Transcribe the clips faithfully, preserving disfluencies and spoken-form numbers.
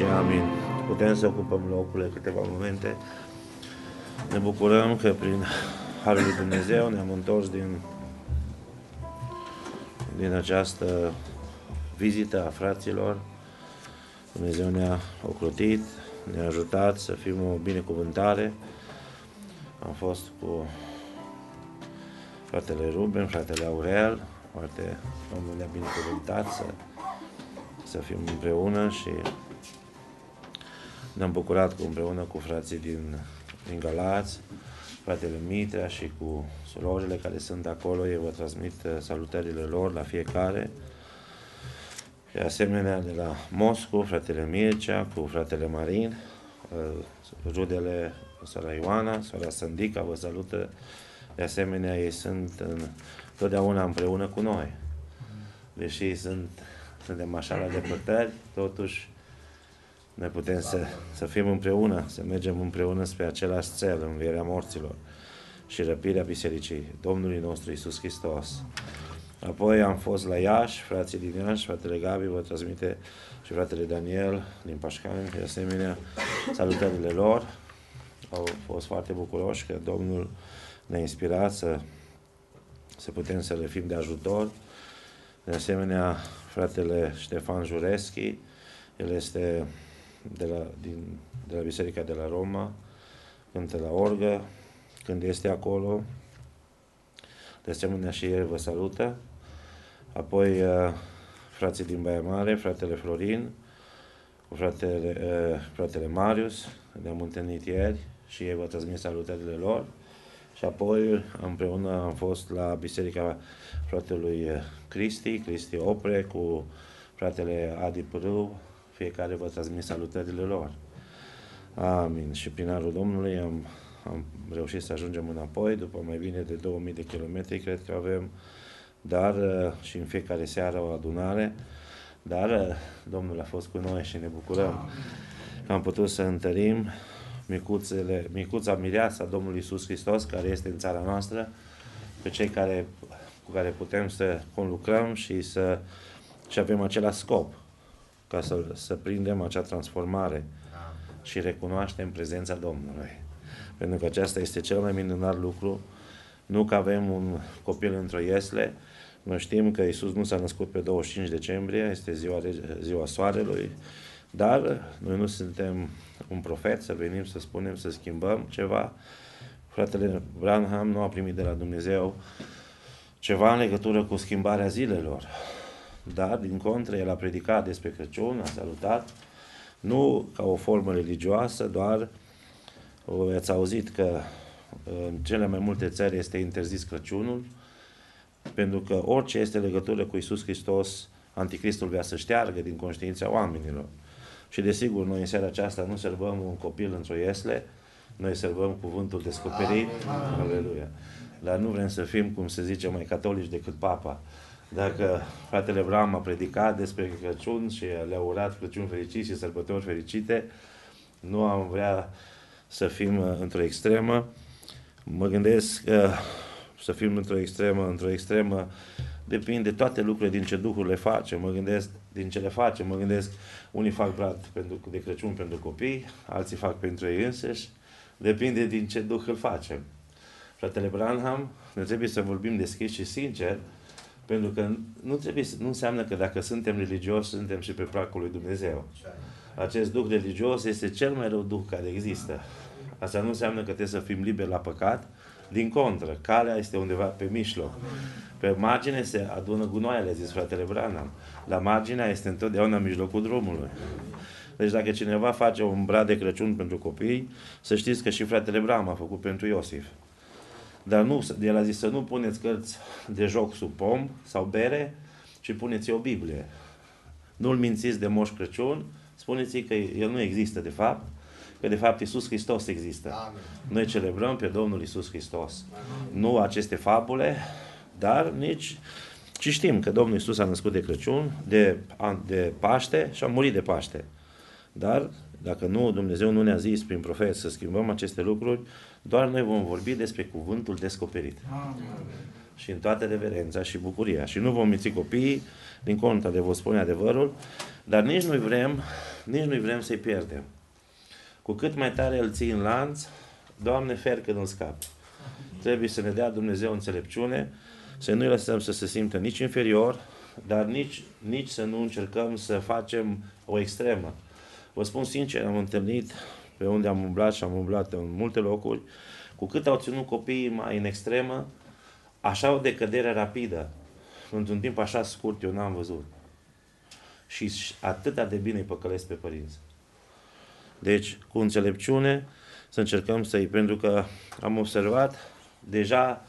și amin. Putem să ocupăm locurile câteva momente. Ne bucurăm că prin Harul lui Dumnezeu ne-am întors din, din această vizită a fraților. Dumnezeu ne-a ocrotit, ne-a ajutat să fim o binecuvântare. Am fost cu fratele Ruben, fratele Aurel, foarte Domnul ne-a binecuvântat să, să fim împreună și ne-am bucurat cu, împreună cu frații din, din Galați, fratele Mitrea și cu surorile care sunt acolo. Eu vă transmit salutările lor la fiecare. De asemenea, de la Moscu, fratele Mircea, cu fratele Marin, rudele sora Ioana, sora Sandica, vă salută. De asemenea, ei sunt în, totdeauna împreună cu noi. Deși sunt, suntem așa la depărtări, totuși noi putem să, să fim împreună, să mergem împreună spre același cel, învierea morților și răpirea Bisericii Domnului nostru Iisus Hristos. Apoi am fost la Iași, frații din Iași, fratele Gabi vă transmite și fratele Daniel din Pașcani, de asemenea, salutările lor. Au fost foarte bucuroși că Domnul ne-a inspirat să, să putem să le fim de ajutor. De asemenea, fratele Ștefan Jureschi, el este de la, din, de la Biserica de la Roma, cântă la orgă, când este acolo. De asemenea, și el vă salută. Apoi, frații din Baia Mare, fratele Florin, cu fratele, fratele Marius, ne-am întâlnit ieri și ei vă transmit salutările lor. Și apoi, împreună am fost la Biserica fratelui Cristi, Cristi Opre, cu fratele Adi Pârâu, fiecare vă transmit salutările lor. Amin. Și prin harul Domnului am, am reușit să ajungem înapoi, după mai bine de două mii de kilometri, cred că avem, dar și în fiecare seară o adunare, dar Domnul a fost cu noi și ne bucurăm că am putut să întărim micuțele, micuța mireasa Domnului Iisus Hristos, care este în țara noastră, pe cei care, cu care putem să conlucrăm și să și avem același scop, ca să, să prindem acea transformare și recunoaștem prezența Domnului. Pentru că aceasta este cel mai minunat lucru. Nu că avem un copil într-o iesle, noi știm că Iisus nu s-a născut pe douăzeci și cinci decembrie, este ziua, ziua soarelui, dar noi nu suntem un profet să venim să spunem, să schimbăm ceva. Fratele Branham nu a primit de la Dumnezeu ceva în legătură cu schimbarea zilelor, dar din contră el a predicat despre Crăciun, a salutat, nu ca o formă religioasă, doar ați auzit că în cele mai multe țări este interzis Crăciunul, pentru că orice este legătură cu Iisus Hristos, Anticristul vrea să șteargă din conștiința oamenilor. Și desigur, noi în seara aceasta nu sărbăm un copil într-o iesle, noi sărbăm cuvântul descoperit, aleluia. Dar nu vrem să fim, cum se zice, mai catolici decât Papa. Dacă fratele Bram a predicat despre Crăciun și le-a urat Crăciun fericit și sărbători fericite, nu am vrea să fim într-o extremă. Mă gândesc că să fim într-o extremă, într-o extremă depinde toate lucrurile din ce Duhul le face. Mă gândesc din ce le face. Mă gândesc, unii fac brad pentru, de Crăciun pentru copii, alții fac pentru ei însăși. Depinde din ce Duh îl facem. Fratele Branham, ne trebuie să vorbim deschis și sincer, pentru că nu, trebuie, nu înseamnă că dacă suntem religioși, suntem și pe placul lui Dumnezeu. Acest duh religios este cel mai rău duh care există. Asta nu înseamnă că trebuie să fim liberi la păcat. Din contră, calea este undeva pe mijloc. Pe margine se adună gunoaiele, a zis fratele Branham. La marginea este întotdeauna în mijlocul drumului. Deci dacă cineva face un brad de Crăciun pentru copii, să știți că și fratele Branham a făcut pentru Iosif. Dar nu, el a zis să nu puneți cărți de joc sub pom sau bere, ci puneți o Biblie. Nu-l mințiți de Moș Crăciun, spuneți că el nu există de fapt, că de fapt Iisus Hristos există. Amin. Noi celebrăm pe Domnul Iisus Hristos. Amin. Nu aceste fabule, dar nici... Și știm că Domnul Iisus a născut de Crăciun, de, de Paște și a murit de Paște. Dar dacă nu, Dumnezeu nu ne-a zis prin profet să schimbăm aceste lucruri, doar noi vom vorbi despre cuvântul descoperit. Amin. și în toată reverența și bucuria. Și nu vom minți copiii, din contră le vă spune adevărul, dar nici nu vrem, nici nu vrem să-i pierdem. Cu cât mai tare îl ții în lanț, Doamne, fer când îl scapi. Trebuie să ne dea Dumnezeu înțelepciune, să nu-i lăsăm să se simtă nici inferior, dar nici, nici să nu încercăm să facem o extremă. Vă spun sincer, am întâlnit pe unde am umblat și am umblat în multe locuri, cu cât au ținut copiii mai în extremă, așa o decădere rapidă, într-un timp așa scurt, eu n-am văzut. Și atâta de bine îi păcălesc pe părinți. Deci, cu înțelepciune, să încercăm să-i, pentru că am observat deja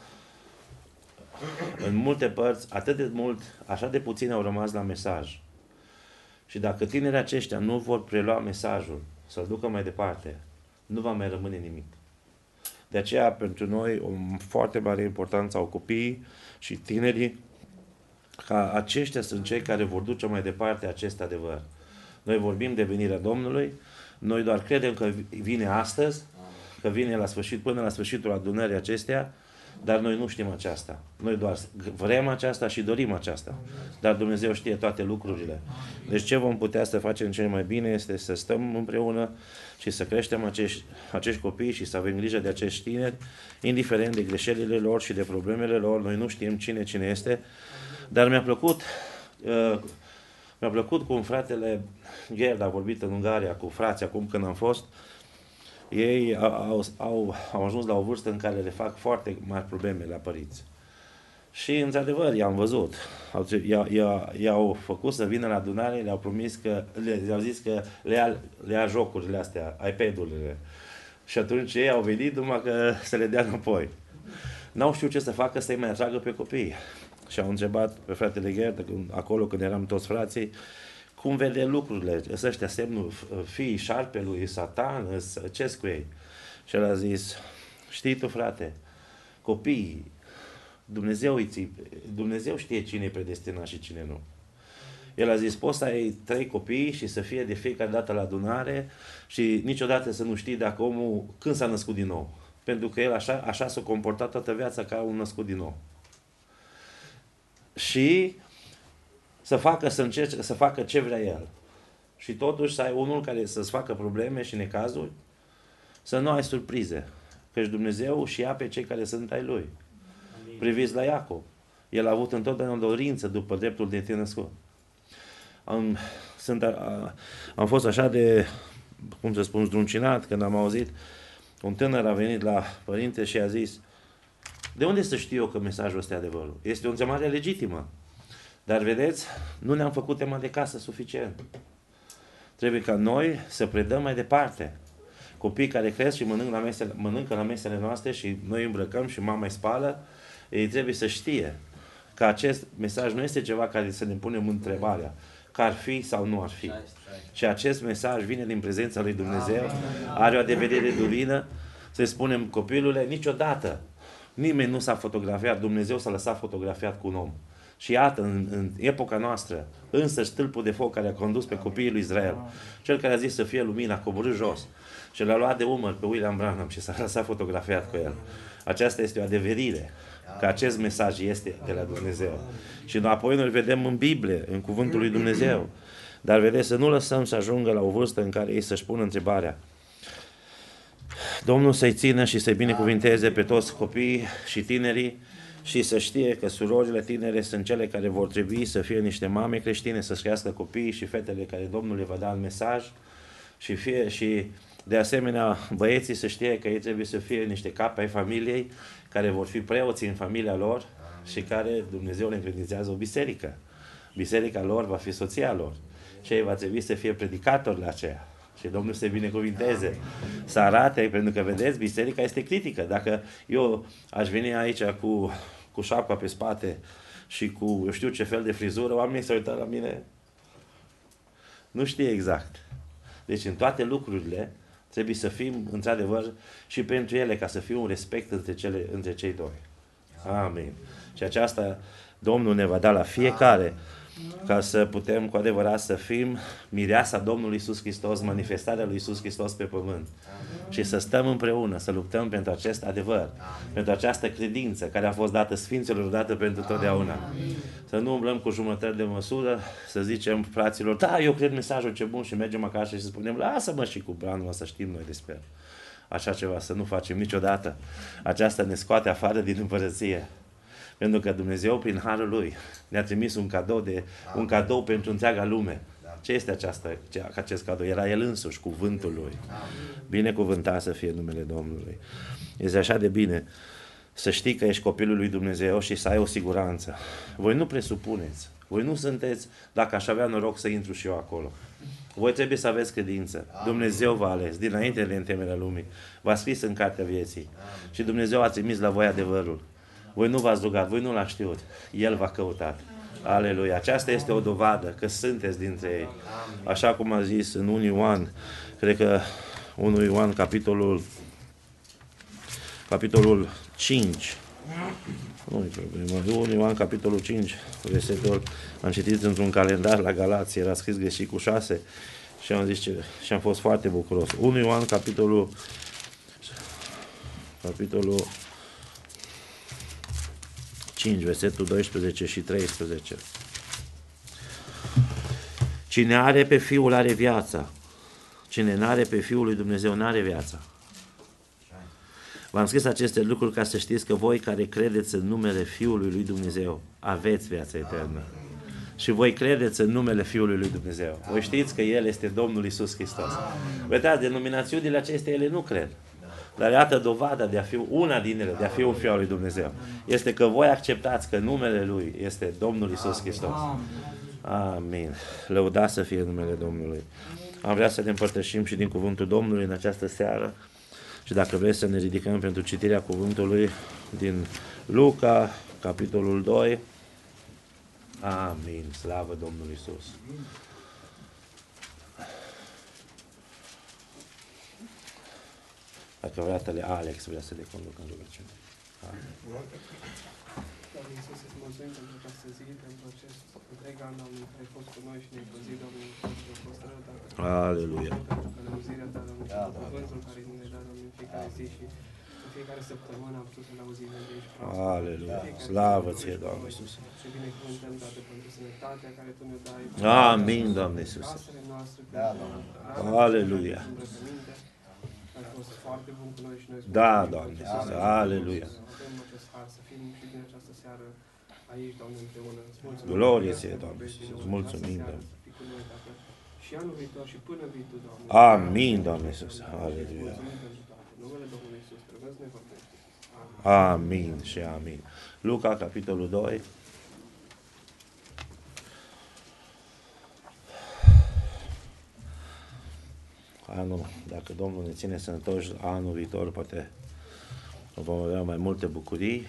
în multe părți, atât de mult, așa de puțini au rămas la mesaj. Și dacă tinerii aceștia nu vor prelua mesajul, să-l ducă mai departe, nu va mai rămâne nimic. De aceea, pentru noi, o foarte mare importanță au copiii și tinerii, ca aceștia sunt cei care vor duce mai departe acest adevăr. Noi vorbim de venirea Domnului, noi doar credem că vine astăzi, că vine la sfârșit, până la sfârșitul adunării acestea, dar noi nu știm aceasta. Noi doar vrem aceasta și dorim aceasta. Dar Dumnezeu știe toate lucrurile. Deci ce vom putea să facem cel mai bine este să stăm împreună și să creștem acești, acești copii și să avem grijă de acești tineri, indiferent de greșelile lor și de problemele lor. Noi nu știm cine cine este, dar mi-a plăcut uh, mi-a plăcut cum fratele Gerd a vorbit în Ungaria cu frații acum când am fost. Ei au, au, au ajuns la o vârstă în care le fac foarte mari probleme la părinți. Și, într-adevăr, i-am văzut. I-au făcut să vină la adunare, le-au promis că, le-au zis că le ia, le ia jocurile astea, iPad-urile. Și atunci ei au venit numai că să le dea înapoi. N-au știut ce să facă să-i mai atragă pe copii. Și au întrebat pe fratele Gerd, acolo când eram toți frații, cum vede lucrurile, ăștia semnul fiii șarpelui, Satan, ce cu ei? Și el a zis, știi tu, frate, copiii, Dumnezeu, Dumnezeu știe cine e predestinat și cine nu. El a zis, poți să ai trei copii și să fie de fiecare dată la adunare și niciodată să nu știi dacă omul când s-a născut din nou. Pentru că el așa, așa s-a comportat toată viața ca un născut din nou. Și să facă, să încerce, să facă ce vrea el. Și totuși să ai unul care să-ți facă probleme și necazuri, să nu ai surprize. Căci Dumnezeu și ia pe cei care sunt ai Lui. Amin. Priviți la Iacov. El a avut întotdeauna dorință după dreptul de tine născut. Am, sunt, a, am fost așa de, cum să spun, zdruncinat când am auzit un tânăr a venit la părinte și a zis, de unde să știu eu că mesajul ăsta e adevărul? Este o întrebare legitimă. Dar vedeți, nu ne-am făcut tema de casă suficient. Trebuie ca noi să predăm mai departe. Copiii care cresc și mănâncă la mesele, mănâncă la mesele noastre și noi îmbrăcăm și mama îi spală, ei trebuie să știe că acest mesaj nu este ceva care să ne punem întrebarea că ar fi sau nu ar fi. Și acest mesaj vine din prezența lui Dumnezeu, are o adeverire divină, să spunem copilule, niciodată nimeni nu s-a fotografiat, Dumnezeu s-a lăsat fotografiat cu un om. Și iată, în, în epoca noastră, însă stâlpul de foc care a condus pe copiii lui Israel, cel care a zis să fie lumina, a coborât jos și l-a luat de umăr pe William Branham și s-a lăsat fotografiat cu el. Aceasta este o adeverire, că acest mesaj este de la Dumnezeu. Și apoi noi vedem în Biblie, în cuvântul lui Dumnezeu. Dar vedeți, să nu lăsăm să ajungă la o vârstă în care ei să-și pună întrebarea. Domnul să-i țină și să-i binecuvinteze pe toți copiii și tinerii și să știe că surorile tinere sunt cele care vor trebui să fie niște mame creștine, să-și crească copiii și fetele care Domnul le va da în mesaj și, fie, și de asemenea băieții să știe că ei trebuie să fie niște capi ai familiei care vor fi preoții în familia lor și care Dumnezeu le încredințează o biserică. Biserica lor va fi soția lor și ei va trebui să fie predicatori la aceea. Și Domnul să-i binecuvinteze, să arate, pentru că vedeți, biserica este critică. Dacă eu aș veni aici cu, cu șapca pe spate și cu eu știu ce fel de frizură, oamenii se uită la mine, nu știe exact. Deci în toate lucrurile trebuie să fim, într-adevăr, și pentru ele, ca să fie un respect între, cele, între cei doi. Amin. Și aceasta Domnul ne va da la fiecare ca să putem cu adevărat să fim mireasa Domnului Iisus Hristos, manifestarea lui Iisus Hristos pe pământ. Și să stăm împreună, să luptăm pentru acest adevăr, pentru această credință care a fost dată Sfinților, dată pentru totdeauna. Să nu umblăm cu jumătăți de măsură, să zicem fraților, da, eu cred mesajul ce bun și mergem acasă și să spunem, lasă-mă și cu branul să știm noi despre el. Așa ceva să nu facem niciodată. Aceasta ne scoate afară din împărăție. Pentru că Dumnezeu, prin harul Lui, ne-a trimis un cadou, de, un cadou pentru întreaga lume. Ce este aceasta, ce, acest cadou? Era El însuși, cuvântul Lui. Binecuvântat să fie numele Domnului. Este așa de bine să știi că ești copilul lui Dumnezeu și să ai o siguranță. Voi nu presupuneți. Voi nu sunteți, dacă aș avea noroc să intru și eu acolo. Voi trebuie să aveți credință. Dumnezeu v-a ales dinainte de întemeierea lumii. V-a scris în cartea vieții. Și Dumnezeu a trimis la voi adevărul. Voi nu v-ați rugat, voi nu l-ați știut. El v-a căutat. Aleluia. Aceasta este o dovadă că sunteți dintre ei. Așa cum a zis în unu Ioan, cred că unu Ioan, capitolul, capitolul cinci. Nu-i problemă. unu Ioan, capitolul cinci, versetul, am citit într-un calendar la Galați, era scris greșit cu șase și am zis ce, și am fost foarte bucuros. unu Ioan, capitolul, capitolul cinci, versetul doisprezece și treisprezece. Cine are pe Fiul are viața. Cine n-are pe Fiul lui Dumnezeu n-are viața. V-am scris aceste lucruri ca să știți că voi care credeți în numele Fiului lui Dumnezeu aveți viața eternă. Și voi credeți în numele Fiului lui Dumnezeu. Voi știți că El este Domnul Iisus Hristos. Vedeți, denominațiunile acestea ele nu cred. Dar iată dovada de a fi una din ele, de a fi un fiu al lui Dumnezeu. Este că voi acceptați că numele Lui este Domnul Iisus Hristos. Amin. Lăudați să fie numele Domnului. Am vrea să ne împărtășim și din cuvântul Domnului în această seară. Și dacă vreți să ne ridicăm pentru citirea cuvântului din Luca, capitolul doi. Amin. Slavă Domnului Iisus. Dacă fratele Alex vrea să le conducă în rugăciune. Amin. Doamne Iisus, îți mulțumim pentru această zi, pentru acest întreg an, Doamne, care ai fost cu noi și ne-ai păzit, Doamne, pentru a fost rău, Doamne. Aleluia. Pentru călăuzirea Ta, Doamne, pentru cuvântul care ne-ai dat, Doamne, în fiecare zi și în fiecare săptămână am putut să-L auzim de aici. Aleluia. Slavă Ție, Doamne Iisus. Și binecuvântăm, Doamne, pentru sănătatea care Tu ne dai. Amin, Doamne Iisus. Casele noastre, Aleluia. Ai fost foarte bun cu noi și noi. Da, Doamne Iisus. Aleluia. Avem acest har să fim și din această seară aici, Doamne, împreună. Glorie Ție, Doamne Iisus. Îți mulțumim, Doamne. Și anul viitor și până viitor, Doamne. Amin, Doamne Iisus. Aleluia. Mulțumim pentru toate. În numele Domnului Iisus, trebuie să ne vorbești. Amin și amin. Luca, capitolul doi. Anul, dacă Domnul ne ține sănătoși, anul viitor poate vom avea mai multe bucurii.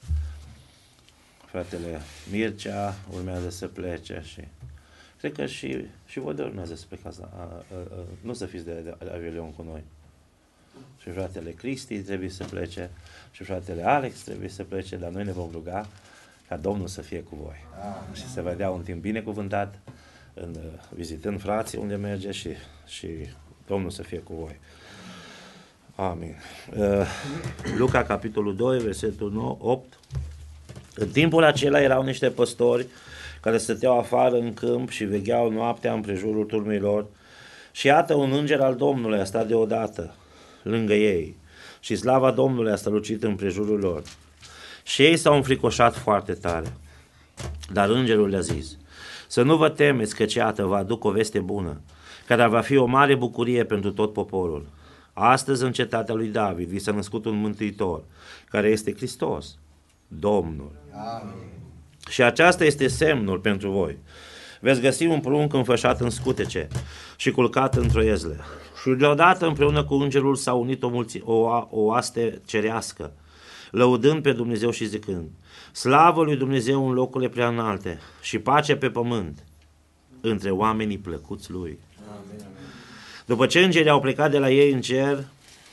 Fratele Mircea urmează să plece și cred că și, și voi de urmează să plecați. A, a, a, nu să fiți de, de, de avilion cu noi. Și fratele Cristi trebuie să plece și fratele Alex trebuie să plece, dar noi ne vom ruga ca Domnul să fie cu voi. Ah, și să vă dea un timp binecuvântat în, vizitând frații unde merge și, și Domnul să fie cu voi. Amin. Uh, Luca, capitolul doi, versetul nouă, opt. În timpul acela erau niște păstori care stăteau afară în câmp și vegheau noaptea împrejurul turmei lor. Și iată, un înger al Domnului a stat deodată lângă ei și slava Domnului a strălucit împrejurul lor. Și ei s-au înfricoșat foarte tare. Dar îngerul le-a zis: să nu vă temeți, căci iată, vă aduc o veste bună, care va fi o mare bucurie pentru tot poporul. Astăzi, în cetatea lui David, vi s-a născut un mântuitor, care este Hristos, Domnul. Amin. Și aceasta este semnul pentru voi. Veți găsi un prunc înfășat în scutece și culcat într-o iezle. Și deodată, împreună cu îngerul, s-a unit o, mulți, o, o oaste cerească, lăudând pe Dumnezeu și zicând: slavă lui Dumnezeu în locurile prea înalte și pace pe pământ între oamenii plăcuți lui. Amin. După ce îngerii au plecat de la ei în cer,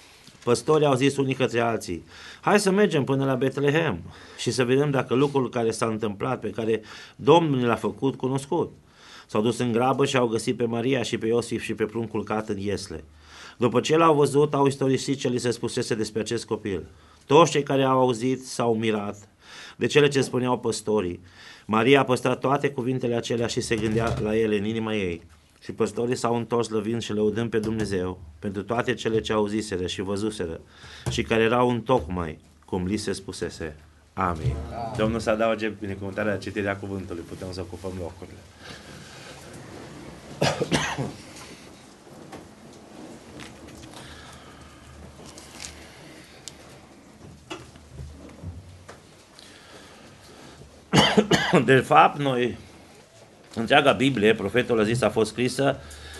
păstorii au zis unii către alții, hai să mergem până la Betlehem și să vedem dacă lucrul care s-a întâmplat, pe care Domnul l-a făcut, cunoscut. S-au dus în grabă și au găsit pe Maria și pe Iosif și pe prunc culcat în iesle. După ce l-au văzut, au istorisit ce li se spusese despre acest copil. Toți cei care au auzit s-au mirat de cele ce spuneau păstorii. Maria a păstrat toate cuvintele acelea și se gândea la ele în inima ei. Și păstorii s-au întors slăvind și lăudând pe Dumnezeu pentru toate cele ce auziseră și văzuseră și care erau întocmai cum li se spusese. Amin. Amin. Domnul să adauge binecuvântarea la citirea cuvântului. Putem să ocupăm locurile. De fapt, noi, întreaga Biblie, profetul a zis, a fost scrisă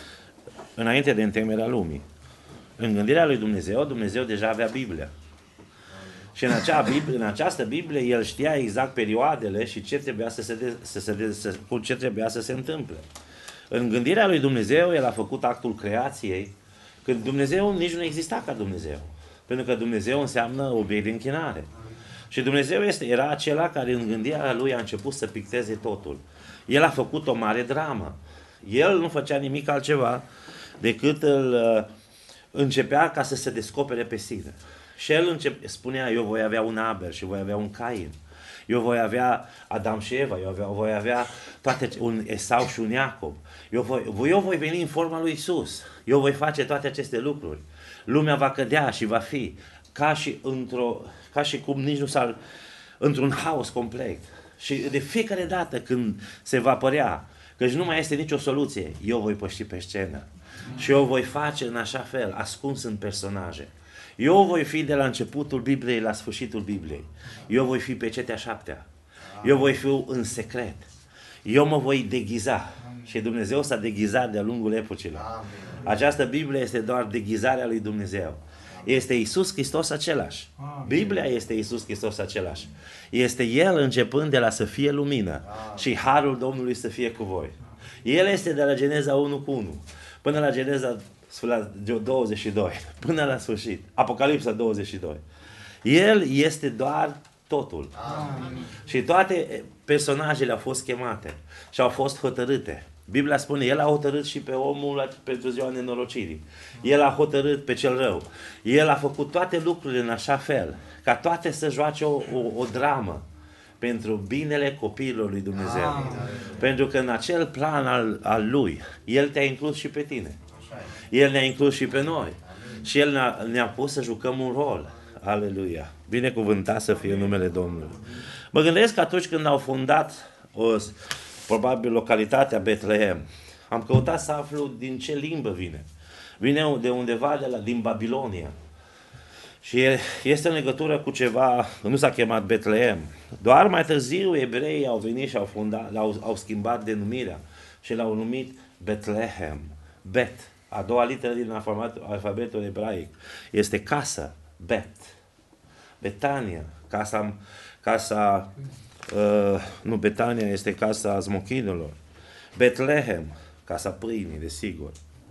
înainte de întemeierea lumii. În gândirea lui Dumnezeu, Dumnezeu deja avea Biblia. Și în, acea Biblie, în această Biblie, el știa exact perioadele și ce trebuia să se, de, să se, de, să, cu ce trebuia să se întâmple. În gândirea lui Dumnezeu, el a făcut actul creației, când Dumnezeu nici nu exista ca Dumnezeu. Pentru că Dumnezeu înseamnă obiect de închinare. Și Dumnezeu este, era acela care în gândirea lui a început să picteze totul. El a făcut o mare dramă. El nu făcea nimic altceva decât îl uh, începea ca să se descopere pe sine. Și el încep, spunea, eu voi avea un Abel și voi avea un Cain. Eu voi avea Adam și Eva, eu avea, voi avea toate, un Esau și un Iacob. Eu voi, eu voi veni în forma lui Iisus. Eu voi face toate aceste lucruri. Lumea va cădea și va fi ca și, într-o, ca și cum nici nu s-ar, într-un haos complet. Și de fiecare dată când se va părea că nu mai este nicio soluție, eu voi păși pe scenă. Și eu voi face în așa fel, ascuns în personaje. Eu voi fi de la începutul Bibliei la sfârșitul Bibliei. Eu voi fi pe cetea șaptea. Eu voi fi în secret. Eu mă voi deghiza. Și Dumnezeu s-a deghizat de-a lungul epocilor. Această Biblie este doar deghizarea lui Dumnezeu. Este Iisus Hristos același. Biblia este Iisus Hristos același. Este El începând de la să fie lumină și harul Domnului să fie cu voi. El este de la Geneza unu cu unu până la Geneza douăzeci și doi, până la sfârșit. Apocalipsa douăzeci și doi. El este doar totul. Amin. Și toate personajele au fost chemate și au fost hotărâte. Biblia spune, El a hotărât și pe omul pentru ziua nenorocirii. El a hotărât pe cel rău. El a făcut toate lucrurile în așa fel, ca toate să joace o, o, o dramă pentru binele copiilor lui Dumnezeu. Amin. Pentru că în acel plan al, al Lui, El te-a inclus și pe tine. El ne-a inclus și pe noi. Amin. Și El ne-a, ne-a pus să jucăm un rol. Aleluia! Binecuvântat să fie numele Domnului. Mă gândesc că atunci când au fundat o, probabil localitatea Betlehem, am căutat să aflu din ce limbă vine. Vine de undeva de la, din Babilonia. Și este în legătură cu ceva, nu s-a chemat Betlehem. Doar mai târziu evreii au venit și au, fundat, au, au schimbat denumirea și l-au numit Betlehem. Bet. A doua literă din alfabetul ebraic este casă, Bet. Betania, casa, casa uh, nu, Betania este casa smochinilor. Betlehem, casa pâinii, desigur.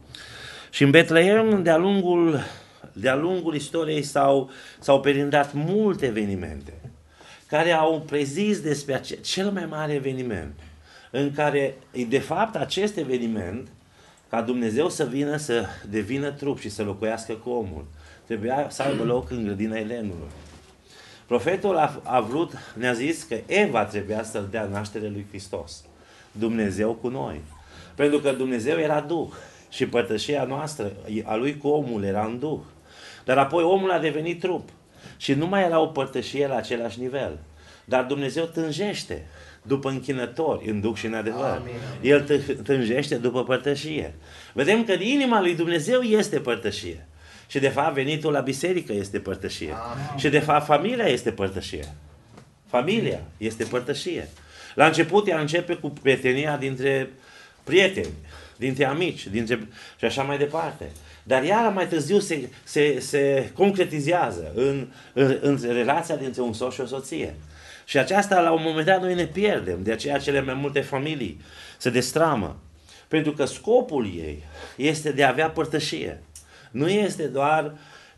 Și în Betlehem, de-a lungul, de-a lungul istoriei s-au, s-au perindat multe evenimente care au prezis despre ace- cel mai mare eveniment, în care, de fapt, acest eveniment, ca Dumnezeu să vină să devină trup și să locuiască cu omul, trebuia să aibă loc în grădina Elenului. Profetul a, a vrut, ne-a zis că Eva trebuia să-l dea naștere lui Hristos. Dumnezeu cu noi. Pentru că Dumnezeu era Duh și părtășia noastră, a lui cu omul, era în Duh. Dar apoi omul a devenit trup și nu mai era o părtășie la același nivel. Dar Dumnezeu tânjește după închinători, în Duh și în adevăr. Amin. El tânjește după părtășie. Vedem că inima lui Dumnezeu este părtășie. Și de fapt venitul la biserică este părtășie. Amin. Și de fapt familia este părtășie. Familia este părtășie. La început ea începe cu prietenia dintre prieteni, dintre amici, dintre... și așa mai departe. Dar iar mai târziu se, se, se concretizează în, în, în relația dintre un soț și o soție. Și aceasta la un moment dat noi ne pierdem. De aceea cele mai multe familii se destramă. Pentru că scopul ei este de a avea părtășie. Nu este doar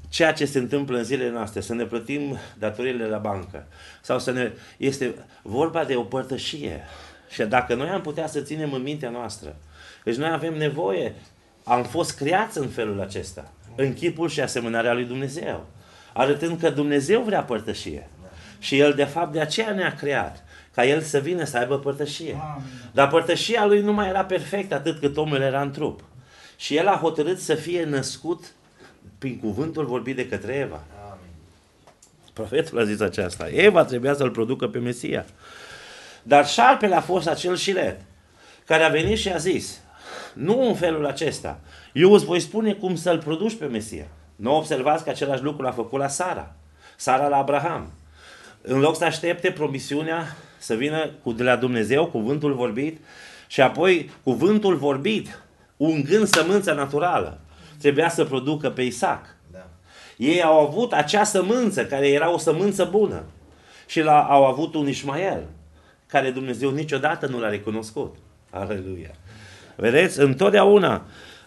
ceea ce se întâmplă în zilele noastre, să ne plătim datoriile la bancă, sau să ne... este vorba de o părtășie. Și dacă noi am putea să ținem în mintea noastră, deci noi avem nevoie, am fost creați în felul acesta, în chipul și asemănarea lui Dumnezeu, arătând că Dumnezeu vrea părtășie. Și El, de fapt, de aceea ne-a creat, ca El să vină să aibă părtășie. Dar părtășia Lui nu mai era perfectă atât cât omul era în trup. Și El a hotărât să fie născut prin cuvântul vorbit de către Eva. Amin. Profetul a zis aceasta. Eva trebuia să-L producă pe Mesia. Dar șarpele a fost acel șiret care a venit și a zis, nu în felul acesta, eu îți voi spune cum să-L produci pe Mesia. Nu observați că același lucru l-a făcut la Sara. Sara la Abraham. În loc să aștepte promisiunea să vină cu, de la Dumnezeu, cuvântul vorbit, și apoi cuvântul vorbit, ungând sămânța naturală, trebuia să producă pe Isaac. Da. Ei au avut acea sămânță, care era o sămânță bună. Și la, au avut un Ismael, care Dumnezeu niciodată nu l-a recunoscut. Aleluia! Vedeți? Întotdeauna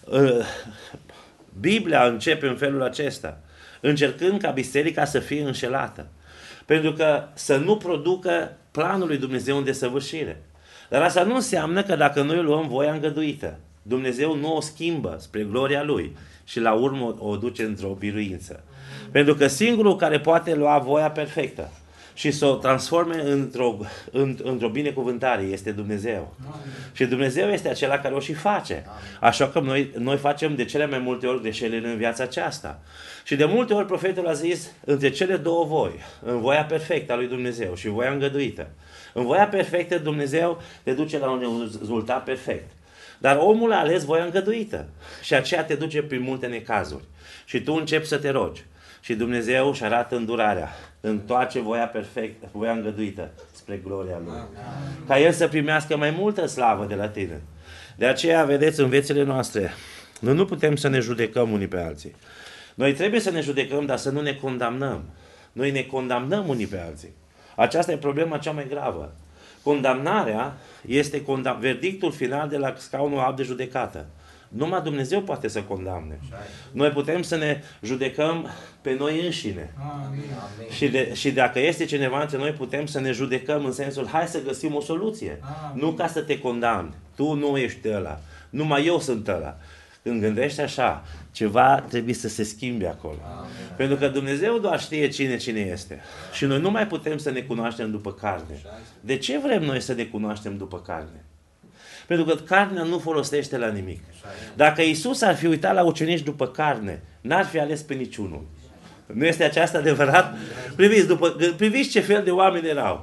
Biblia începe în felul acesta, încercând ca biserica să fie înșelată. Pentru că să nu producă planul lui Dumnezeu în desăvârșire. Dar asta nu înseamnă că dacă noi luăm voia îngăduită, Dumnezeu nu o schimbă spre gloria Lui și la urmă o duce într-o biruință. Pentru că singurul care poate lua voia perfectă și să o transforme într-o, într-o binecuvântare este Dumnezeu. Și Dumnezeu este acela care o și face. Așa că noi, noi facem de cele mai multe ori greșelile în viața aceasta. Și de multe ori profetul a zis, între cele două voi, în voia perfectă a lui Dumnezeu și voia îngăduită. În voia perfectă Dumnezeu te duce la un rezultat perfect. Dar omul a ales voia îngăduită și aceea te duce prin multe necazuri. Și tu începi să te rogi. Și Dumnezeu își arată îndurarea, întoarce voia perfectă, voia îngăduită spre gloria Lui. Ca El să primească mai multă slavă de la tine. De aceea, vedeți, în viețile noastre, noi nu putem să ne judecăm unii pe alții. Noi trebuie să ne judecăm, dar să nu ne condamnăm. Noi ne condamnăm unii pe alții. Aceasta e problema cea mai gravă. Condamnarea este condam- verdictul final de la scaunul alb de judecată. Numai Dumnezeu poate să condamne. Noi putem să ne judecăm pe noi înșine. Amin. Și, de, și dacă este cineva între noi, putem să ne judecăm în sensul, hai să găsim o soluție. Amin. Nu ca să te condamni. Tu nu ești ăla. Numai eu sunt ăla. Când gândești așa, ceva trebuie să se schimbe acolo. Amin. Pentru că Dumnezeu doar știe cine cine este. Și noi nu mai putem să ne cunoaștem după carne. De ce vrem noi să ne cunoaștem după carne? Pentru că carnea nu folosește la nimic. Dacă Iisus ar fi uitat la ucenici după carne, n-ar fi ales pe niciunul. Nu este aceasta adevărat? Priviți, după, priviți ce fel de oameni erau.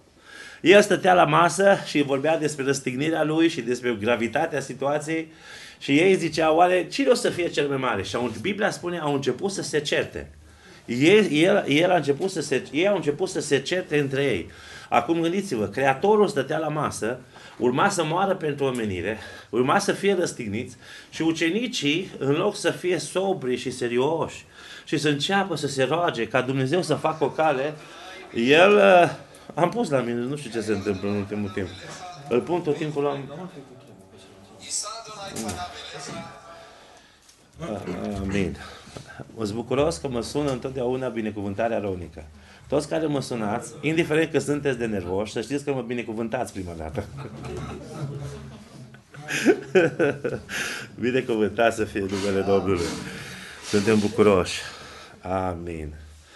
El stătea la masă și vorbea despre răstignirea lui și despre gravitatea situației și ei ziceau, oare cine o să fie cel mai mare? Și Biblia spune, au început să se certe. El, el, el a început să se, ei au început să se certe între ei. Acum gândiți-vă, Creatorul stătea la masă, urma să moară pentru omenire, urma să fie răstigniți și ucenicii, în loc să fie sobri și serioși și să înceapă să se roage ca Dumnezeu să facă o cale, el, am pus la mine, nu știu ce se întâmplă în ultimul timp, îl pun tot timpul la... Amin. Mă bucuros că mă sună întotdeauna binecuvântarea ronică. Toți care mă sunați, indiferent că sunteți de nervoși, să știți că mă binecuvântați prima dată. Binecuvântat să fie numele Domnului. Suntem bucuroși. Amin.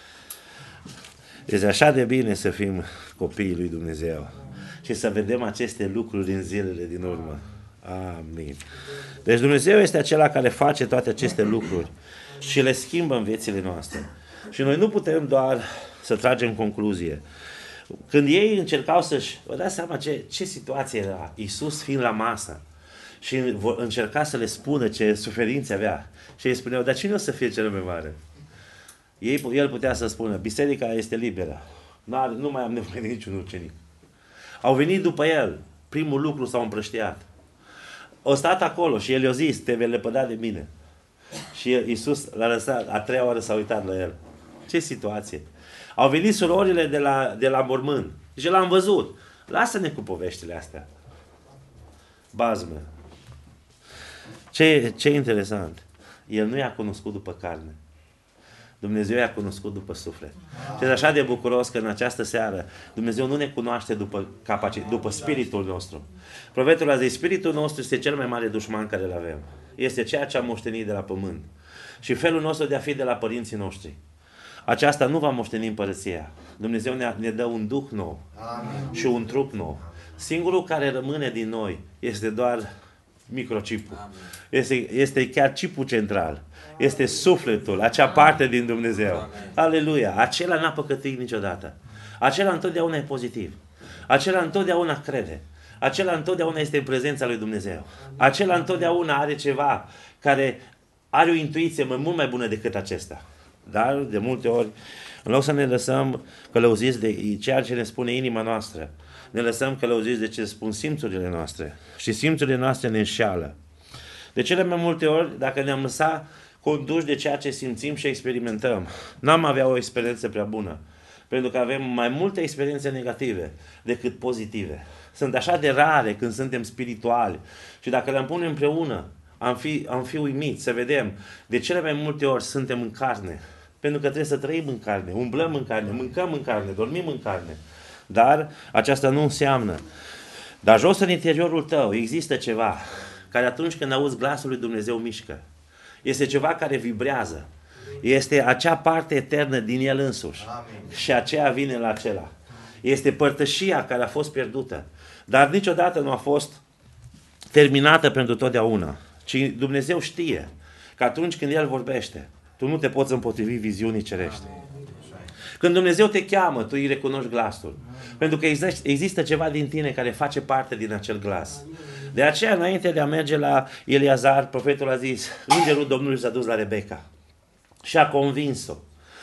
Este așa de bine să fim copiii lui Dumnezeu și să vedem aceste lucruri în zilele din urmă. Amin. Deci Dumnezeu este acela care face toate aceste lucruri și le schimbă în viețile noastre. Și noi nu putem doar să tragem concluzie. Când ei încercau să-și... Vă dați seama ce, ce situație era Iisus fiind la masă și încerca să le spună ce suferințe avea. Și ei spuneau, dar cine o să fie cel mai mare? Ei, el putea să spună, biserica este liberă. Nu, nu mai am nevoie de niciun ucenic. Au venit după el. Primul lucru s-au împrăștiat. Au stat acolo și el i-a zis, te vei lepăda de mine. Și Iisus l-a lăsat, a treia oară s-a uitat la el. Ce situație! Au venit surorile de la, de la mormânt. Și l-am văzut. Lasă-ne cu poveștile astea. Bazmă. Ce, ce interesant. El nu i-a cunoscut după carne. Dumnezeu i-a cunoscut după suflet. Și este așa de bucuros că în această seară Dumnezeu nu ne cunoaște după, capacit- după spiritul nostru. Profetul a zis, spiritul nostru este cel mai mare dușman care îl avem. Este ceea ce am moștenit de la pământ. Și felul nostru de a fi de la părinții noștri. Aceasta nu va moșteni împărăția. Dumnezeu ne, ne dă un duh nou. Amin. Și un trup nou. Singurul care rămâne din noi este doar microchipul. Este, este chiar chipul central. Este sufletul, acea parte din Dumnezeu. Aleluia! Acela n-a păcătuit niciodată. Acela întotdeauna e pozitiv. Acela întotdeauna crede. Acela întotdeauna este în prezența lui Dumnezeu. Acela întotdeauna are ceva care are o intuiție mai mult mai bună decât acesta. Dar, de multe ori, în loc să ne lăsăm călăuziți de ceea ce ne spune inima noastră, ne lăsăm călăuziți de ce spun simțurile noastre. Și simțurile noastre ne înșeală. De cele mai multe ori, dacă ne-am lăsat conduși de ceea ce simțim și experimentăm, n-am avea o experiență prea bună. Pentru că avem mai multe experiențe negative decât pozitive. Sunt așa de rare când suntem spirituali. Și dacă le-am pune împreună, am fi, am fi uimiți să vedem. De cele mai multe ori suntem în carne. Pentru că trebuie să trăim în carne, umblăm în carne, mâncăm în carne, dormim în carne. Dar aceasta nu înseamnă. Dar jos în interiorul tău există ceva care atunci când auzi glasul lui Dumnezeu mișcă. Este ceva care vibrează. Este acea parte eternă din El însuși. Amin. Și aceea vine la acela. Este părtășia care a fost pierdută. Dar niciodată nu a fost terminată pentru totdeauna. Ci Dumnezeu știe că atunci când El vorbește, tu nu te poți împotrivi viziunii cerești. Când Dumnezeu te cheamă, tu îi recunoști glasul. Pentru că există ceva din tine care face parte din acel glas. De aceea, înainte de a merge la Eliazar, profetul a zis, Îngerul Domnului s-a dus la Rebecca și a convins-o.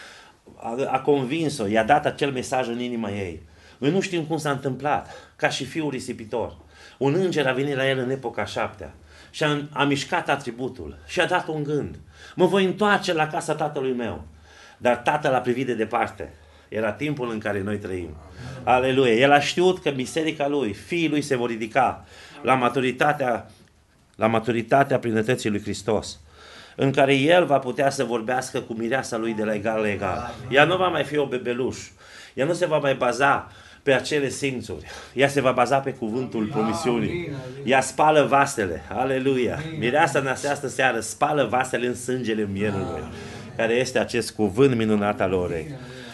A, a convins-o, i-a dat acel mesaj în inima ei. Noi nu știm cum s-a întâmplat, ca și fiul risipitor. Un înger a venit la el în epoca șaptea și a, a mișcat atributul și a dat un gând. Mă voi întoarce la casa tatălui meu. Dar tatăl a privit de departe. Era timpul în care noi trăim. Aleluia! El a știut că biserica lui, fiii lui se vor ridica la maturitatea, la maturitatea plinătății lui Hristos, în care el va putea să vorbească cu mireasa lui de la egal la egal. Ea nu va mai fi o bebeluș. Ea nu se va mai baza pe acele simțuri. Ea se va baza pe cuvântul promisiunii. Ea spală vasele. Aleluia! Mireasa în această seară spală vasele în sângele mielului, care este acest cuvânt minunat al orei.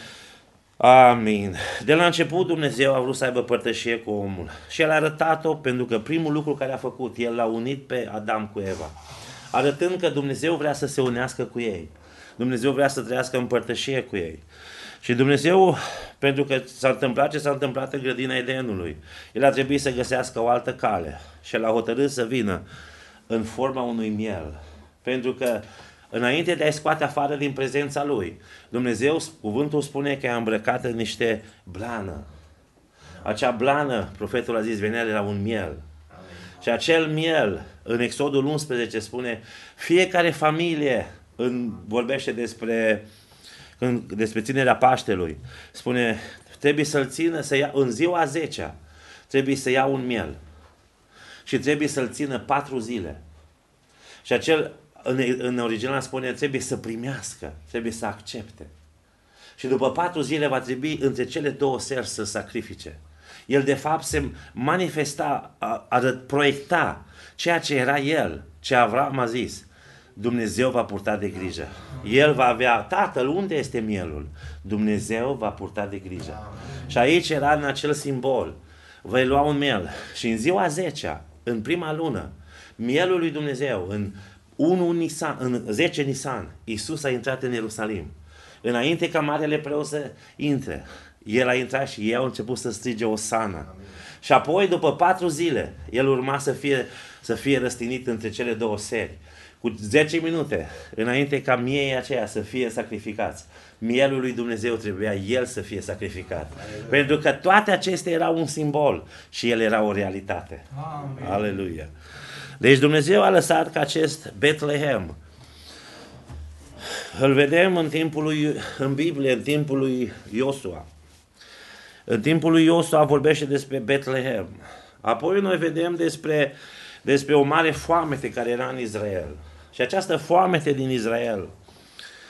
Amin. De la început Dumnezeu a vrut să aibă părtășie cu omul. Și El a arătat-o pentru că primul lucru care a făcut, El l-a unit pe Adam cu Eva. Arătând că Dumnezeu vrea să se unească cu ei. Dumnezeu vrea să trăiască în părtășie cu ei. Și Dumnezeu, pentru că s-a întâmplat ce s-a întâmplat în grădina Edenului, El a trebuit să găsească o altă cale. Și El a hotărât să vină în forma unui miel. Pentru că înainte de a-i scoate afară din prezența Lui, Dumnezeu, cuvântul spune că i-a îmbrăcat în niște blană. Acea blană, profetul a zis, venea de la un miel. Și acel miel, în Exodul unsprezece spune, fiecare familie, în, vorbește despre, în, despre ținerea Paștelui, spune, trebuie să-l țină, să ia, în ziua zecea, trebuie să ia un miel. Și trebuie să-l țină patru zile. Și acel În, în original spune, trebuie să primească, trebuie să accepte. Și după patru zile va trebui între cele două seri să sacrifice. El de fapt se manifesta, a, a, proiecta ceea ce era el, ce Avram a zis. Dumnezeu va purta de grijă. El va avea, Tatăl, unde este mielul? Dumnezeu va purta de grijă. Și aici era în acel simbol. Vei lua un miel și în ziua zecea, în prima lună, mielul lui Dumnezeu, în unu Nisan, în zece Nisan, Iisus a intrat în Ierusalim. Înainte ca marele preot să intre, El a intrat și ei au început să strige Osana. Și apoi, după patru zile, El urma să fie, să fie răstignit între cele două seri. Cu zece minute, înainte ca miei aceia să fie sacrificați, mielul lui Dumnezeu trebuia El să fie sacrificat. Aleluia. Pentru că toate acestea erau un simbol și El era o realitate. Amin. Aleluia! Deci Dumnezeu a lăsat ca acest Betlehem, îl vedem în timpul lui, în Biblie, în timpul lui Iosua. În timpul lui Iosua vorbește despre Betlehem. Apoi noi vedem despre, despre o mare foamete care era în Israel. Și această foamete din Israel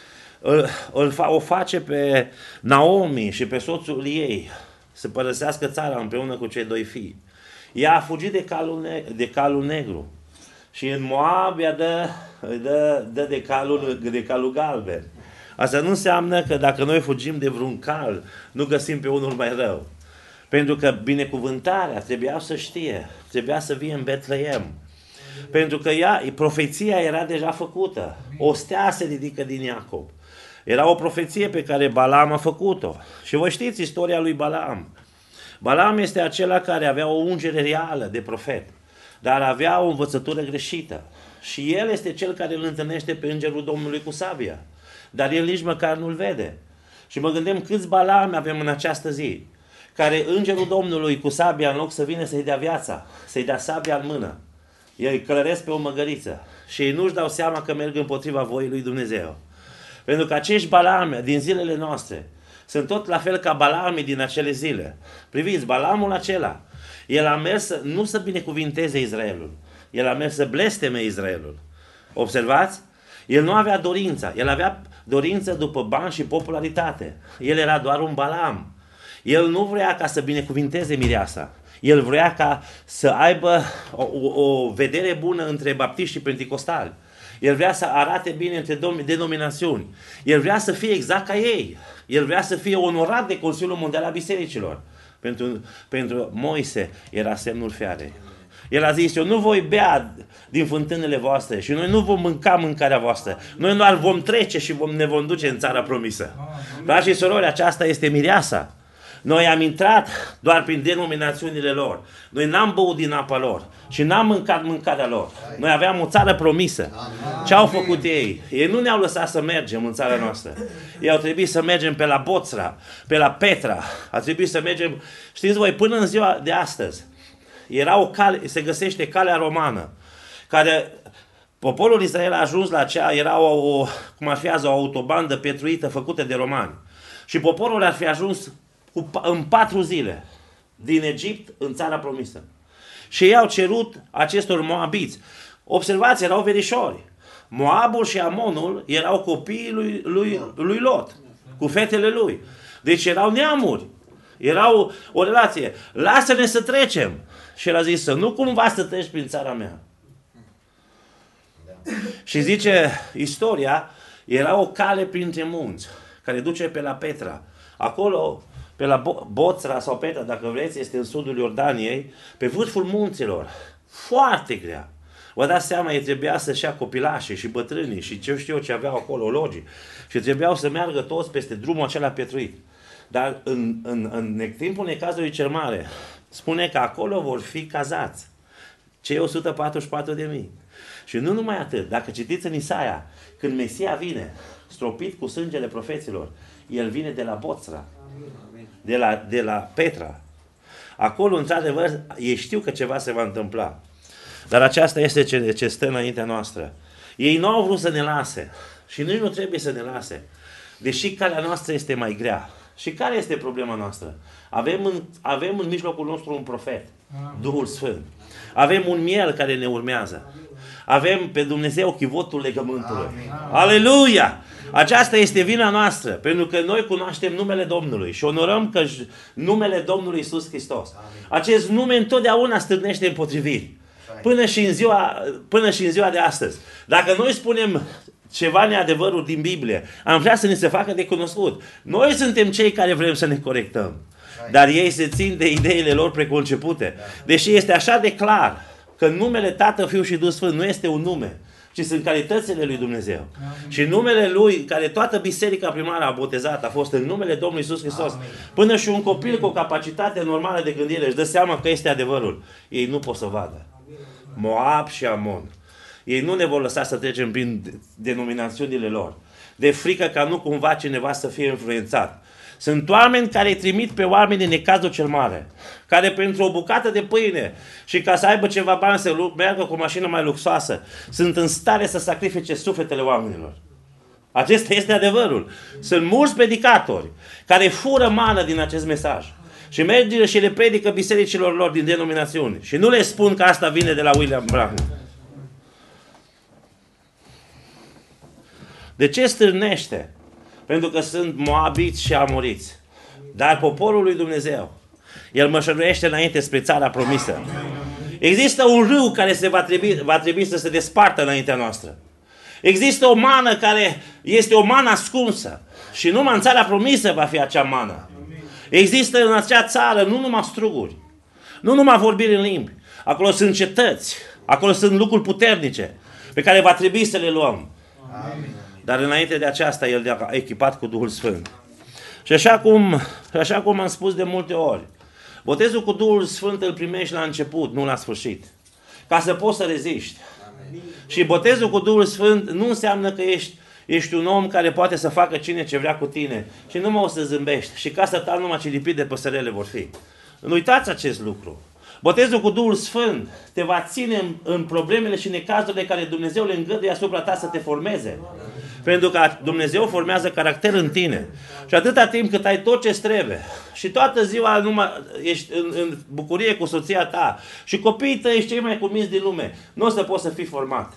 îl, îl fa, o face pe Naomi și pe soțul ei să părăsească țara împreună cu cei doi fii. Ea a fugit de calul, ne, de calul negru și în Moab ea dă, dă, dă de, calul, de calul galben. Asta nu înseamnă că dacă noi fugim de vreun cal, nu găsim pe unul mai rău. Pentru că binecuvântarea trebuia să știe, trebuia să vie în Betleem. Pentru că ea, profeția era deja făcută. O stea se ridică din Iacob. Era o profeție pe care Balaam a făcut-o. Și vă știți istoria lui Balaam. Balaam este acela care avea o ungere reală de profet, dar avea o învățătură greșită. Și el este cel care îl întâlnește pe îngerul Domnului cu sabia. Dar el nici măcar nu-l vede. Și mă gândim câți Balaam avem în această zi, care îngerul Domnului cu sabia, în loc să vină să-i dea viața, să-i dea sabia în mână, ei călăresc pe o măgăriță și ei nu-și dau seama că merg împotriva voii lui Dumnezeu. Pentru că acești Balaame din zilele noastre sunt tot la fel ca Balaamii din acele zile. Priviți, Balaamul acela, el a mers nu să binecuvinteze Israelul, el a mers să blesteme Israelul. Observați? El nu avea dorința, el avea dorință după bani și popularitate. El era doar un Balaam. El nu vrea ca să binecuvinteze mireasa. El vrea ca să aibă o, o, o vedere bună între baptiști și penticostali. El vrea să arate bine între denominațiuni. El vrea să fie exact ca ei. El vrea să fie onorat de Consiliul Mondial al Bisericilor. Pentru, pentru Moise era semnul fiarei. El a zis, eu nu voi bea din fântânele voastre și noi nu vom mânca mâncarea voastră. Noi doar vom trece și vom, ne vom duce în țara promisă. Frați și surori, aceasta este mireasa. Noi am intrat doar prin denominațiunile lor. Noi n-am băut din apa lor și n-am mâncat mâncarea lor. Noi aveam o țară promisă. Ce au făcut ei? Ei nu ne-au lăsat să mergem în țara noastră. Ei au trebuit să mergem pe la Boțra, pe la Petra. A trebuit să mergem, știți voi, până în ziua de astăzi. Era o cale, se găsește calea romană, care poporul Israel a ajuns la aceea, era o, o cum ar fi azi, o autobandă petruită făcută de romani. Și poporul ar fi ajuns cu, în patru zile din Egipt în țara promisă. Și ei au cerut acestor moabiți. Observați, erau verișori. Moabul și Amonul erau copiii lui, lui, lui Lot, cu fetele lui. Deci erau neamuri. Erau o relație. Lasă-ne să trecem. Și el a zis să nu cumva să treci prin țara mea. Da. Și zice istoria, era o cale printre munți, care duce pe la Petra. Acolo, pe la Bo- Boțra sau Petra, dacă vreți, este în sudul Iordaniei, pe vârful munților. Foarte grea. Vă dați seama, ei trebuia să-și ia copilașii și bătrânii și ce știu eu ce aveau acolo, logii. Și trebuiau să meargă toți peste drumul acela petruit. Dar în, în, în timpul necazului cel mare, spune că acolo vor fi cazați cei o sută patruzeci și patru de mii. Și nu numai atât, dacă citiți în Isaia, când Mesia vine, stropit cu sângele profeților, el vine de la Boțra, de la, de la Petra. Acolo, într-adevăr, ei știu că ceva se va întâmpla. Dar aceasta este ce, ce stă înaintea noastră. Ei nu au vrut să ne lase și nici nu trebuie să ne lase, deși calea noastră este mai grea. Și care este problema noastră? Avem în, avem în mijlocul nostru un profet, Duhul Sfânt. Avem un miel care ne urmează. Avem pe Dumnezeu chivotul legământului. Aleluia! Aceasta este vina noastră, pentru că noi cunoaștem numele Domnului și onorăm că numele Domnului Iisus Hristos. Acest nume întotdeauna stârnește împotriviri. Până și în ziua, până și în ziua de astăzi. Dacă noi spunem ceva neadevăruri din Biblie, am vrea să ne se facă de cunoscut. Noi suntem cei care vrem să ne corectăm. Dar ei se țin de ideile lor preconcepute. Deși este așa de clar că numele Tatăl, Fiul și Duh Sfânt nu este un nume, ci sunt calitățile lui Dumnezeu. Amin. Și numele lui, care toată biserica primară a botezat, a fost în numele Domnului Iisus Hristos. Amin. Până și un copil cu o capacitate normală de gândire își dă seama că este adevărul. Ei nu pot să vadă. Moab și Amon. Ei nu ne vor lăsa să trecem prin denominațiunile lor. De frică ca nu cumva cineva să fie influențat. Sunt oameni care îi trimit pe oameni în necazul cel mare. Care pentru o bucată de pâine și ca să aibă ceva bani să meargă cu o mașină mai luxoasă, sunt în stare să sacrifice sufletele oamenilor. Acesta este adevărul. Sunt mulți predicatori care fură mană din acest mesaj. Și merg și le predică bisericilor lor din denominațiuni. Și nu le spun că asta vine de la William Branham. De ce stârnește Pentru că sunt moabiți și amoriți. Dar poporul lui Dumnezeu, el mășăruiește înainte spre țara promisă. Există un râu care se va trebui, va trebui să se despartă înaintea noastră. Există o mană care este o mană ascunsă. Și numai în țara promisă va fi acea mană. Există în acea țară nu numai struguri, nu numai vorbiri în limbi. Acolo sunt cetăți, acolo sunt lucruri puternice pe care va trebui să le luăm. Amin. Dar înainte de aceasta, el ne-a echipat cu Duhul Sfânt. Și așa cum, așa cum am spus de multe ori, botezul cu Duhul Sfânt îl primești la început, nu la sfârșit. Ca să poți să reziști. Amin. Și botezul cu Duhul Sfânt nu înseamnă că ești, ești un om care poate să facă cine ce vrea cu tine. Și nu mă o să zâmbești. Și casa ta numai ce lipit de păsărele vor fi. Nu uitați acest lucru. Botezul cu Duhul Sfânt te va ține în, în problemele și necazurile care Dumnezeu le îngăduie asupra ta să te formeze. Pentru că Dumnezeu formează caracter în tine. Și atâta timp cât ai tot ce trebuie și toată ziua numai ești în, în bucurie cu soția ta și copiii tăi ești cei mai cuminți din lume, nu o să poți să fii format.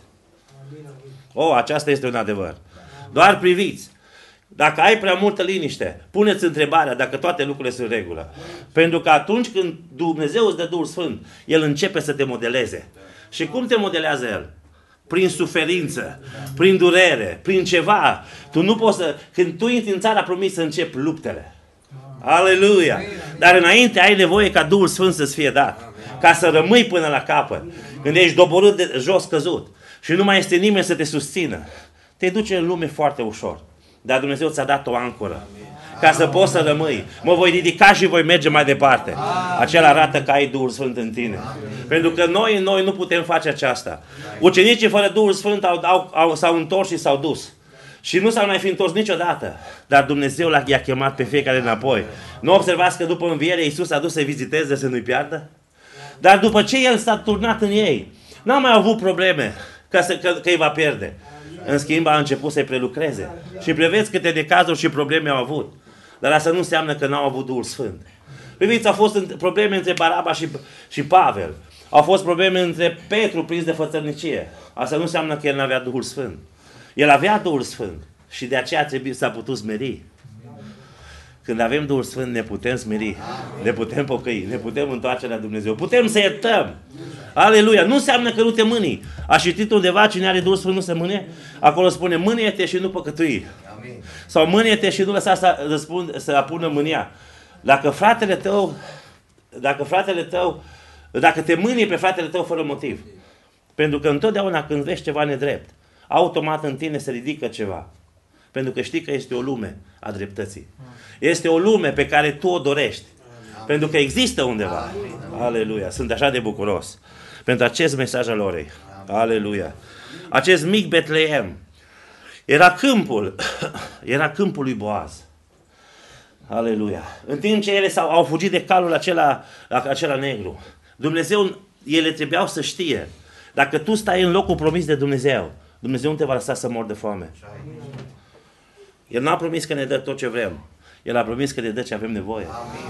Oh, aceasta este un adevăr. Doar priviți. Dacă ai prea multă liniște, puneți întrebarea dacă toate lucrurile sunt în regulă. Pentru că atunci când Dumnezeu îți dă Duhul Sfânt, El începe să te modeleze. Și cum te modelează El? Prin suferință, prin durere, prin ceva. Tu nu poți să... Când tu intri în țara promisă, încep luptele. Aleluia! Dar înainte ai nevoie ca Duhul Sfânt să-ți fie dat. Ca să rămâi până la capăt. Când ești doborât de jos căzut și nu mai este nimeni să te susțină, te duce în lume foarte ușor. Dar Dumnezeu ți-a dat o ancoră. Ca să poți să rămâi. Mă voi ridica și voi merge mai departe. Acela arată că ai Duhul Sfânt în tine. Pentru că noi, noi nu putem face aceasta. Ucenicii fără Duhul Sfânt au, au, au, s-au întors și s-au dus. Și nu s-au mai fi întors niciodată. Dar Dumnezeu l-a chemat pe fiecare înapoi. Nu observați că după înviere Iisus a dus să-i viziteze, să nu-i piardă? Dar după ce El s-a turnat în ei, n-au mai avut probleme că, să, că, că îi va pierde. În schimb, a început să-i prelucreze. Și preveți câte de cazuri și probleme au avut. Dar asta nu înseamnă că n-au avut Duhul Sfânt. Priviți, au fost probleme între Baraba și, și Pavel. Au fost probleme între Petru prins de fățărnicie. Asta nu înseamnă că el n-avea Duhul Sfânt. El avea Duhul Sfânt. Și de aceea trebuie s-a putut smeri. Când avem Duhul Sfânt ne putem smeri. Ne putem pocăi. Ne putem întoarce la Dumnezeu. Putem să iertăm. Aleluia! Nu înseamnă că nu te mânii. A citit undeva cine are Duhul Sfânt nu se mâne? Acolo spune mânie-te și nu păcătui. Amin. Sau mânie-te și nu lăsa să, răspund, să apună mânia. Dacă fratele tău, dacă fratele tău, dacă te mânie pe fratele tău fără motiv. Pentru că întotdeauna când vezi ceva nedrept, automat în tine se ridică ceva. Pentru că știi că este o lume a dreptății. Este o lume pe care tu o dorești. Pentru că există undeva. Aleluia! Sunt așa de bucuros pentru acest mesaj al orei. Aleluia! Acest mic Betleem era câmpul, era câmpul lui Boaz. Aleluia! În timp ce ele s-au, au fugit de calul acela, acela negru, Dumnezeu, ele trebuiau să știe, dacă tu stai în locul promis de Dumnezeu, Dumnezeu nu te va lăsa să mori de foame. El n-a promis că ne dă tot ce vrem. El a promis că ne dă ce avem nevoie.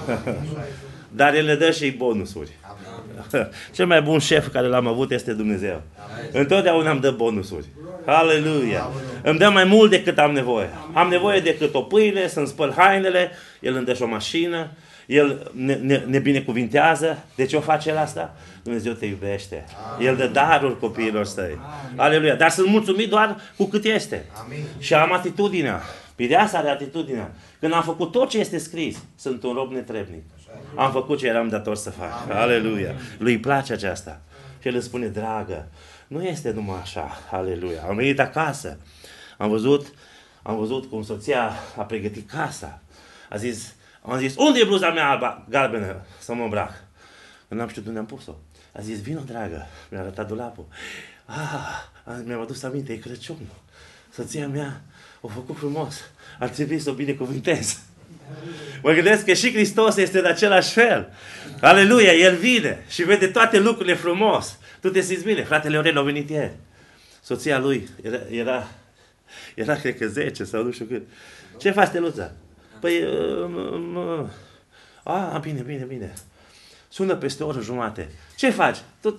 Dar El ne dă și bonusuri. Amin. Cel mai bun șef care l-am avut este Dumnezeu. Amin. Întotdeauna îmi dă bonusuri. Aleluia! Îmi dă mai mult decât am nevoie. Am nevoie decât o pâine, să-mi spăl hainele, El îmi dă și o mașină, El ne, ne, ne binecuvintează. De ce o face El asta? Dumnezeu te iubește. Amin. El dă daruri copiilor săi. Aleluia! Dar sunt mulțumit doar cu cât este. Amin. Și am atitudinea. Pireasa are atitudinea. Când am făcut tot ce este scris, sunt un rob netrebnic. Am făcut ce eram dator să fac. Amin. Aleluia! Lui place aceasta. Și El îmi spune, dragă, nu este numai așa. Aleluia! Am venit acasă. Am văzut, am văzut cum soția a pregătit casa. A zis, am zis, unde e bluza mea alba, galbenă să mă îmbrac? Când n-am știut unde am pus-o. A zis, vino, dragă. Mi-a arătat dulapul. Ah, mi-am adus aminte, e Crăciun. Soția mea o făcut frumos. Ar trebui să o binecuvântez. Mă gândesc că și Hristos este de același fel. Aleluia, El vine și vede toate lucrurile frumos. Tu te simți bine. Fratele Aurel a venit ieri. Soția lui era, era, era cred că zece sau nu știu cât. Ce faci, Steluța? Păi, uh, a, bine, bine, bine. Sună peste o oră jumate. Ce faci? Tu,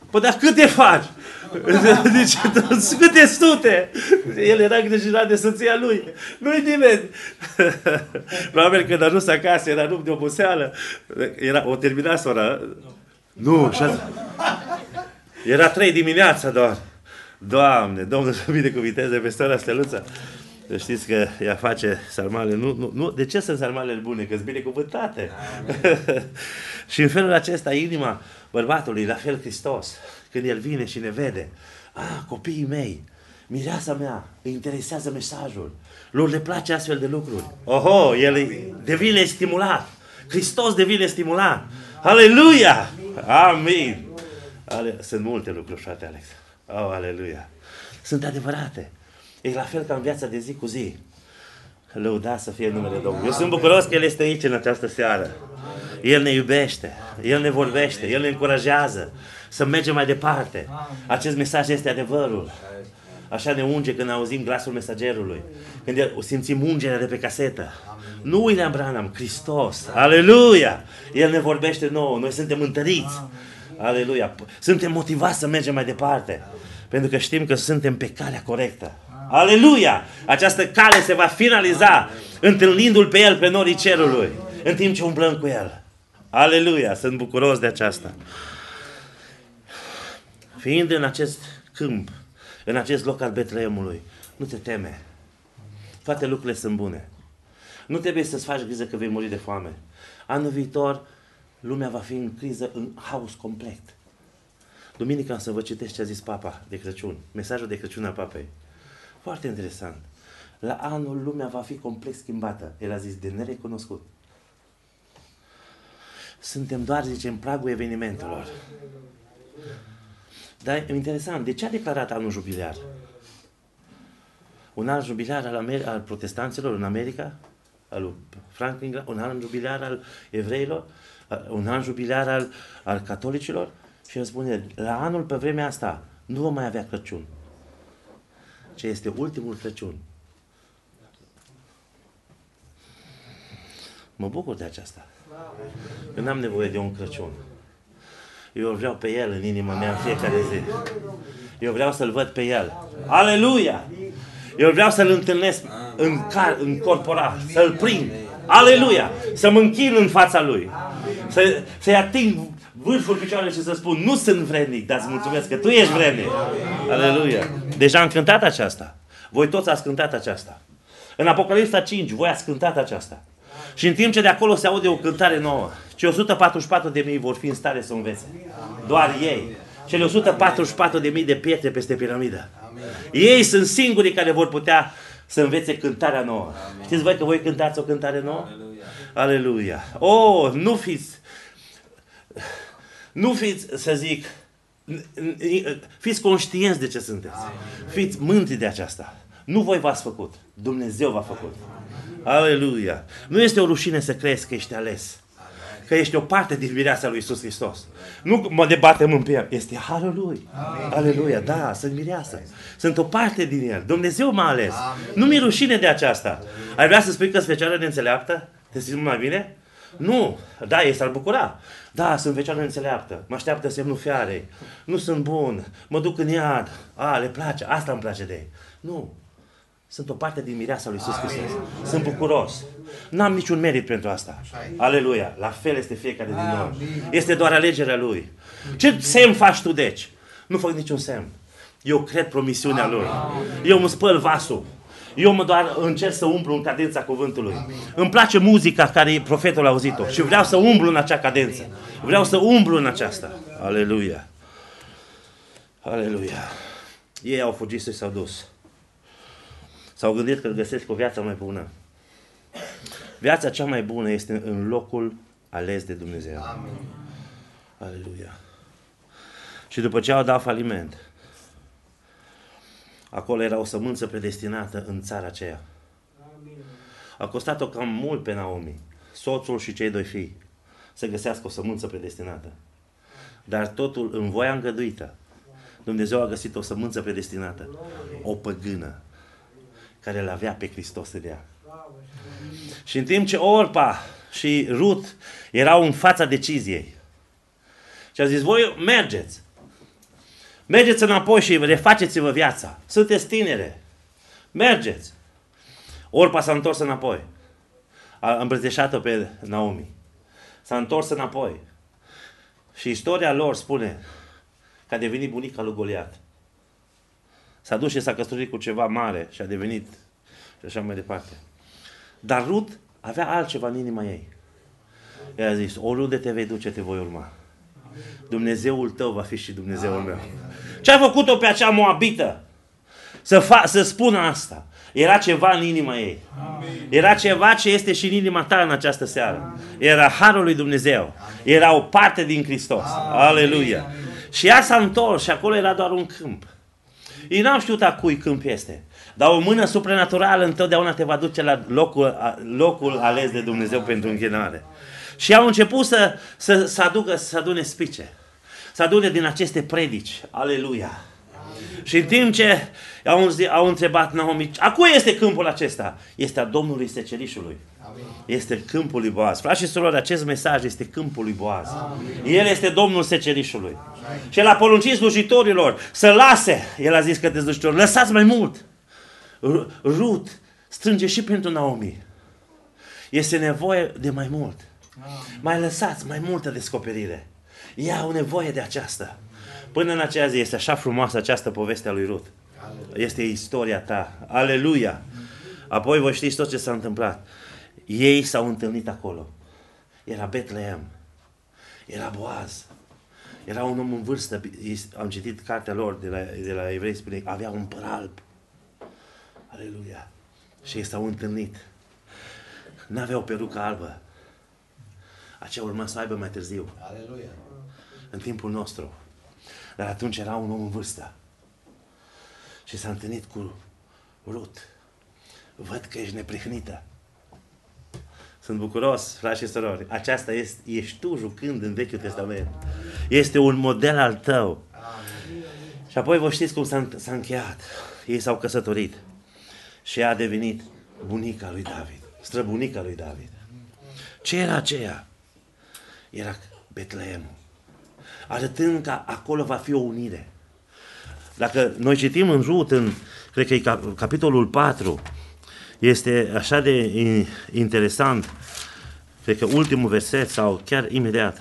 Păi dar câte faci? Zice, câte sute? El era îngrijorat de soția lui. Nu-i nimeni. Probabil când a ajuns acasă, era rupt de oboseală. Era, o termina sora. Nu, așa. Era trei dimineața doar. Doamne, Domnul să binecuvinteze pe sora Steluța. Știți că ea face sarmale. Nu, nu, nu. De ce sunt sarmalele bune? Că sunt binecuvântate. Și în felul acesta, inima bărbatului, la fel Hristos, când El vine și ne vede, ah, copiii mei, mireasa mea, îi interesează mesajul, lor le place astfel de lucruri. Oho, El devine stimulat. Hristos devine stimulat. Aleluia! Amin! Ale... Sunt multe lucruri, frate Alex. Oh, aleluia! Sunt adevărate. E la fel ca în viața de zi cu zi. Lăudați să fie numele Domnului. Eu sunt bucuros că El este aici în această seară. El ne iubește, El ne vorbește, El ne încurajează să mergem mai departe. Acest mesaj este adevărul. Așa ne unge când auzim glasul mesagerului. Când simțim ungerea de pe casetă. Nu William Branham, Hristos. Aleluia! El ne vorbește nouă, noi suntem întăriți. Aleluia! Suntem motivați să mergem mai departe. Pentru că știm că suntem pe calea corectă. Aleluia! Această cale se va finaliza întâlnindu-L pe El pe norii cerului. În timp ce umblăm cu El. Aleluia! Sunt bucuros de aceasta. Fiind în acest câmp, în acest loc al Betleemului, nu te teme. Toate lucrurile sunt bune. Nu trebuie să-ți faci grijă că vei muri de foame. Anul viitor, lumea va fi în criză, în haos complet. Duminica să vă citesc ce a zis Papa de Crăciun. Mesajul de Crăciun al Papei. Foarte interesant. La anul lumea va fi complet schimbată. El a zis de nerecunoscut. Suntem doar, zice, în pragul evenimentelor. Dar e interesant. De ce a declarat anul jubiliar? Un an jubiliar al, Amer- al protestanților în America? Al lui Franklin? Un an jubiliar al evreilor? Un an jubiliar al, al catolicilor? Și el spune, la anul pe vremea asta nu vom mai avea Crăciun. Ce este ultimul Crăciun. Mă bucur de aceasta. Eu n-am nevoie de un Crăciun. Eu vreau pe El în inima mea în fiecare zi. Eu vreau să-L văd pe El. Aleluia! Eu vreau să-L întâlnesc în, car, în corporal, să-L prind. Aleluia! Să mă închin în fața Lui. Să, să-i ating vârful picioarelor și să spun, nu sunt vrednic, dar îți mulțumesc că Tu ești vrednic. Aleluia! Deja am cântat aceasta. Voi toți ați cântat aceasta. În Apocalipsa cinci, voi ați cântat aceasta. Și în timp ce de acolo se aude o cântare nouă, cei o sută patruzeci și patru de mii vor fi în stare să învețe. Doar ei. Cele o sută patruzeci și patru de mii de pietre peste piramidă. Ei sunt singurii care vor putea să învețe cântarea nouă. Știți voi că voi cântați o cântare nouă? Aleluia! Oh, nu fiți, nu fiți, să zic, fiți conștienți de ce sunteți. Fiți mândri de aceasta. Nu voi v-ați făcut. Dumnezeu v-a făcut. Aleluia! Nu este o rușine să crezi că ești ales. Că ești o parte din mireasa lui Iisus Hristos. Nu mă debatem în pe este harul Lui. Amin. Aleluia! Da, sunt mireasă. Sunt o parte din El. Dumnezeu m-a ales. Amin. Nu mi-e rușine de aceasta. Aleluia. Ai vrea să spui că sunt fecioară neînțeleaptă? Te simți mai bine? Nu. Da, ei s-ar bucura. Da, sunt fecioară neînțeleaptă. Mă așteaptă semnul fiarei. Nu sunt bun. Mă duc în iad. A, le place. Asta îmi place de ei. Nu. Sunt o parte din mireasa lui Iisus Hristos. Sunt bucuros. N-am niciun merit pentru asta. Aleluia. La fel este fiecare din noi. Este doar alegerea Lui. Ce semn faci tu deci? Nu fac niciun semn. Eu cred promisiunea Lui. Eu îmi spăl vasul. Eu mă doar încerc să umblu în cadența cuvântului. Îmi place muzica care profetul a auzit-o. Și vreau să umblu în acea cadență. Vreau să umblu în aceasta. Aleluia. Aleluia. Ei au fugit și s-au dus. S-au gândit că găsesc o viață mai bună. Viața cea mai bună este în locul ales de Dumnezeu. Amin. Aleluia. Și după ce au dat faliment, acolo era o sămânță predestinată în țara aceea. Amin. A costat-o cam mult pe Naomi, soțul și cei doi fii, să găsească o sămânță predestinată. Dar totul în voia îngăduită. Dumnezeu a găsit o sămânță predestinată. O păgână care îl avea pe Hristos în ea. Și în timp ce Orpa și Rut erau în fața deciziei și a zis, voi mergeți. Mergeți înapoi și refaceți-vă viața. Sunteți tinere. Mergeți. Orpa s-a întors înapoi. A îmbrățișat-o pe Naomi. S-a întors înapoi. Și istoria lor spune că a devenit bunica lui Goliat. S-a dus și s-a căsătorit cu ceva mare și a devenit și așa mai departe. Dar Rut avea altceva în inima ei. Ea a zis, oriunde te vei duce, te voi urma. Dumnezeul tău va fi și Dumnezeul meu. Ce a făcut-o pe acea moabită? Să, fa- să spună asta. Era ceva în inima ei. Era ceva ce este și în inima ta în această seară. Era harul lui Dumnezeu. Era o parte din Hristos. Aleluia. Și ea s-a întors și acolo era doar un câmp. Ei n-au știut a cui câmp este. Dar o mână supranaturală întotdeauna te va duce la locul, locul ales de Dumnezeu pentru închinare. Și au început să, să, să aducă, să adune spice. Să adune din aceste predici. Aleluia. Și în timp ce au, au întrebat Naomi, a cui este câmpul acesta? Este a Domnului Secerișului. Este câmpul lui Boaz. Frați și surori, acest mesaj este câmpul lui Boaz. El este Domnul Secerișului. Și el a poruncit slujitorilor să lase. El a zis către slujitori, lăsați mai mult. Rut strânge și pentru Naomi. Este nevoie de mai mult. Mai lăsați mai multă descoperire. Ea au nevoie de aceasta. Până în aceea zi este așa frumoasă această poveste a lui Rut. Este istoria ta. Aleluia! Apoi vă știți tot ce s-a întâmplat. Ei s-au întâlnit acolo. Era Betlehem. Era Boaz. Era un om în vârstă. Am citit cartea lor de la, de la Evrei, spune că avea un păr alb. Aleluia! Și ei s-au întâlnit. N-avea o perucă albă. Aceea urma să aibă mai târziu. Aleluia! În timpul nostru. Dar atunci era un om în vârstă. Și s-a întâlnit cu Rut. Văd că ești neprihnită. Sunt bucuros, frați și surori. Aceasta este, ești tu jucând în Vechiul Testament. Este un model al tău. Amin. Și apoi vă știți cum s-a, s-a încheiat. Ei s-au căsătorit. Și ea a devenit bunica lui David. Străbunica lui David. Ce era aceea? Era Betleemul. Arătând că acolo va fi o unire. Dacă noi citim în Rut, în, cred că e capitolul patru, este așa de interesant, cred că ultimul verset sau chiar imediat.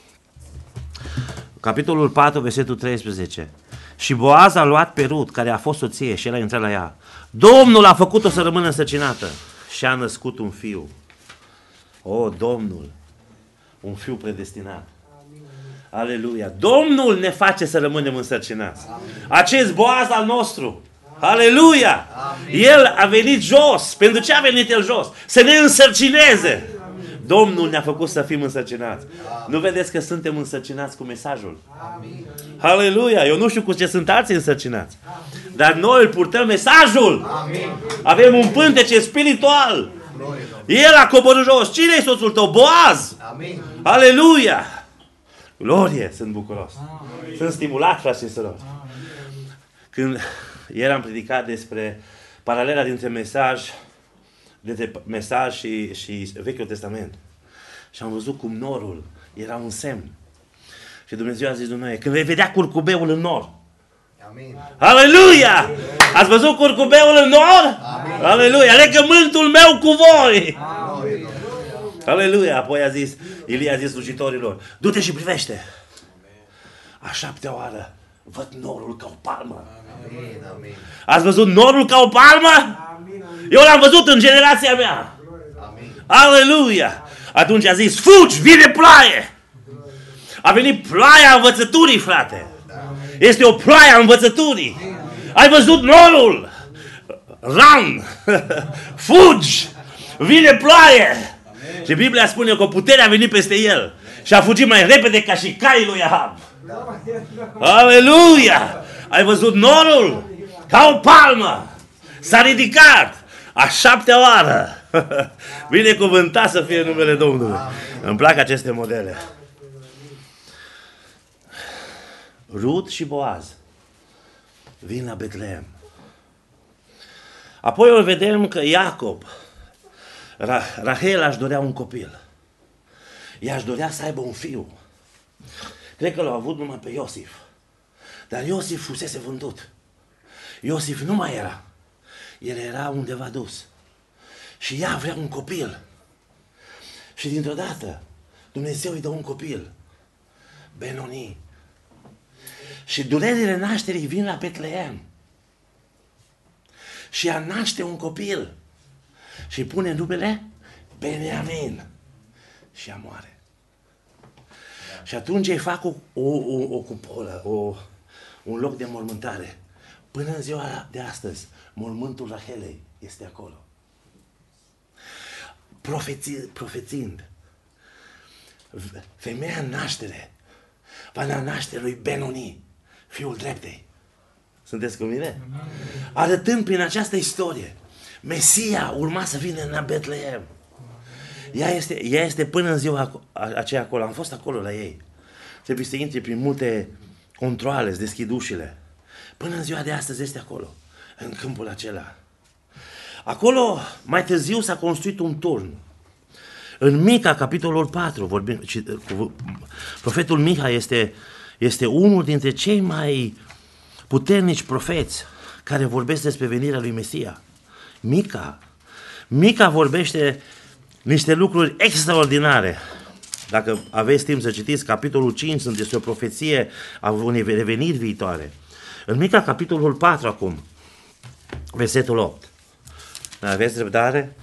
Capitolul patru, versetul treisprezece. Și Boaz a luat pe Rut, care a fost soție, și el a intrat la ea. Domnul a făcut-o să rămână însărcinată și a născut un fiu. O, Domnul, un fiu predestinat. Aleluia! Domnul ne face să rămânem însărcinați. Acest Boaz al nostru. Aleluia! El a venit jos. Pentru ce a venit el jos? Să ne însărcineze. Domnul ne-a făcut să fim însărcinați. Nu vedeți că suntem însărcinați cu mesajul? Aleluia! Eu nu știu cu ce sunt alții însărcinați. Dar noi îl purtăm mesajul. Avem un pântece spiritual. El a coborât jos. Cine e soțul tău? Boaz! Aleluia! Glorie! Sunt bucuros. Amin. Sunt stimulat, frați și surori. Când ieri am predicat despre paralela dintre mesaj, dintre mesaj și, și Vechiul Testament. Și am văzut cum norul era un semn. Și Dumnezeu a zis lui Noe, când vei vedea curcubeul în nor. Amin. Aleluia! Ați văzut curcubeul în nor? Amin. Aleluia! Legământul meu cu voi! Amin. Aleluia! Apoi a zis, Ilie a zis slujitorilor, du-te și privește. A șaptea oară văd norul ca o palmă. Amin, amin. Ați văzut norul ca o palmă? Amin, amin. Eu l-am văzut în generația mea. Amin. Aleluia! Atunci a zis, fugi, vine ploaie. A venit ploaia învățăturii, frate. Este o ploaie a învățăturii. Ai văzut norul? Run! Fugi! Vine ploaie! Și Biblia spune că puterea a venit peste el și a fugit mai repede ca și caii lui Ahab. Aleluia! Ai văzut norul? Ca o palmă! S-a ridicat! A șaptea oară! Binecuvântat să fie numele Domnului! Îmi plac aceste modele. Rut și Boaz vin la Betlehem. Apoi o vedem că Iacob, Rahel aș dorea un copil. Ea aș dorea să aibă un fiu. Cred că l-a avut numai pe Iosif. Dar Iosif fusese vândut. Iosif nu mai era. El era undeva dus. Și ea vrea un copil. Și dintr-o dată Dumnezeu îi dă un copil. Benoni. Și durerile nașterii vin la Betleem. Și ea naște un copil. Și îi pune numele Beniamin. Și ea moare. Și atunci îi fac o, o, o, o cupolă, o, un loc de mormântare. Până în ziua de astăzi, mormântul Rahelei este acolo. Profeți, profețind, femeia în naștere va da naștere lui Benoni, fiul dreptei. Sunteți cu mine? Arătând prin această istorie, Mesia urma să vină în Betleem. Ea este, ea este până în ziua aceea acolo. Am fost acolo la ei. Trebuie să intri prin multe controale, îți deschid ușile. Până în ziua de astăzi este acolo, în câmpul acela. Acolo, mai târziu, s-a construit un turn. În Mica, capitolul patru, vorbim, profetul Mica este, este unul dintre cei mai puternici profeți care vorbesc despre venirea lui Mesia. Mica. Mica vorbește niște lucruri extraordinare. Dacă aveți timp să citiți, capitolul cinci sunt despre o profeție a unei reveniri viitoare. În Mica, capitolul patru acum, versetul opt. Aveți răbdare?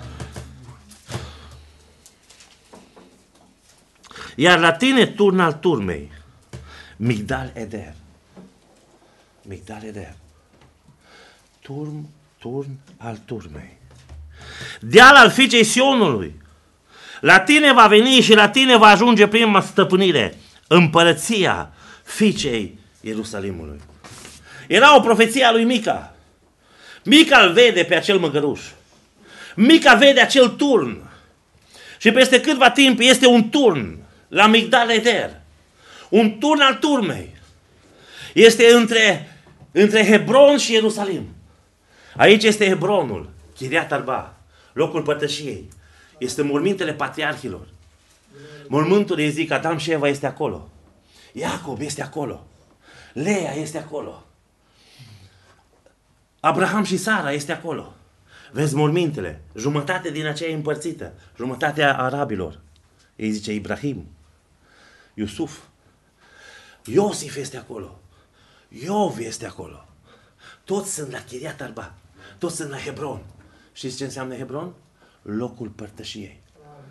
Iar la tine, turn al turmei, Migdal Eder. Migdal Eder. Turn, turn al turmei. Deal al fiicei Sionului. La tine va veni și la tine va ajunge prima stăpânire, împărăția fiicei Ierusalimului. Era o profeție a lui Mica. Mica îl vede pe acel măgăruș. Mica vede acel turn. Și peste câtva timp este un turn la Migdal Eder. Un turn al turmei. Este între, între Hebron și Ierusalim. Aici este Hebronul, Chiriat Arba, locul părtășiei. Este mormintele patriarhilor. Mormântul, ei zic, Adam și Eva este acolo. Iacob este acolo. Leia este acolo. Abraham și Sara este acolo. Vezi mormintele. Jumătate din aceea împărțită. Jumătatea arabilor. Ei zice Ibrahim. Iusuf. Iosif este acolo. Iov este acolo. Toți sunt la Chiriat Arba. Toți sunt la Hebron. Știți ce înseamnă Hebron? Locul părtășiei.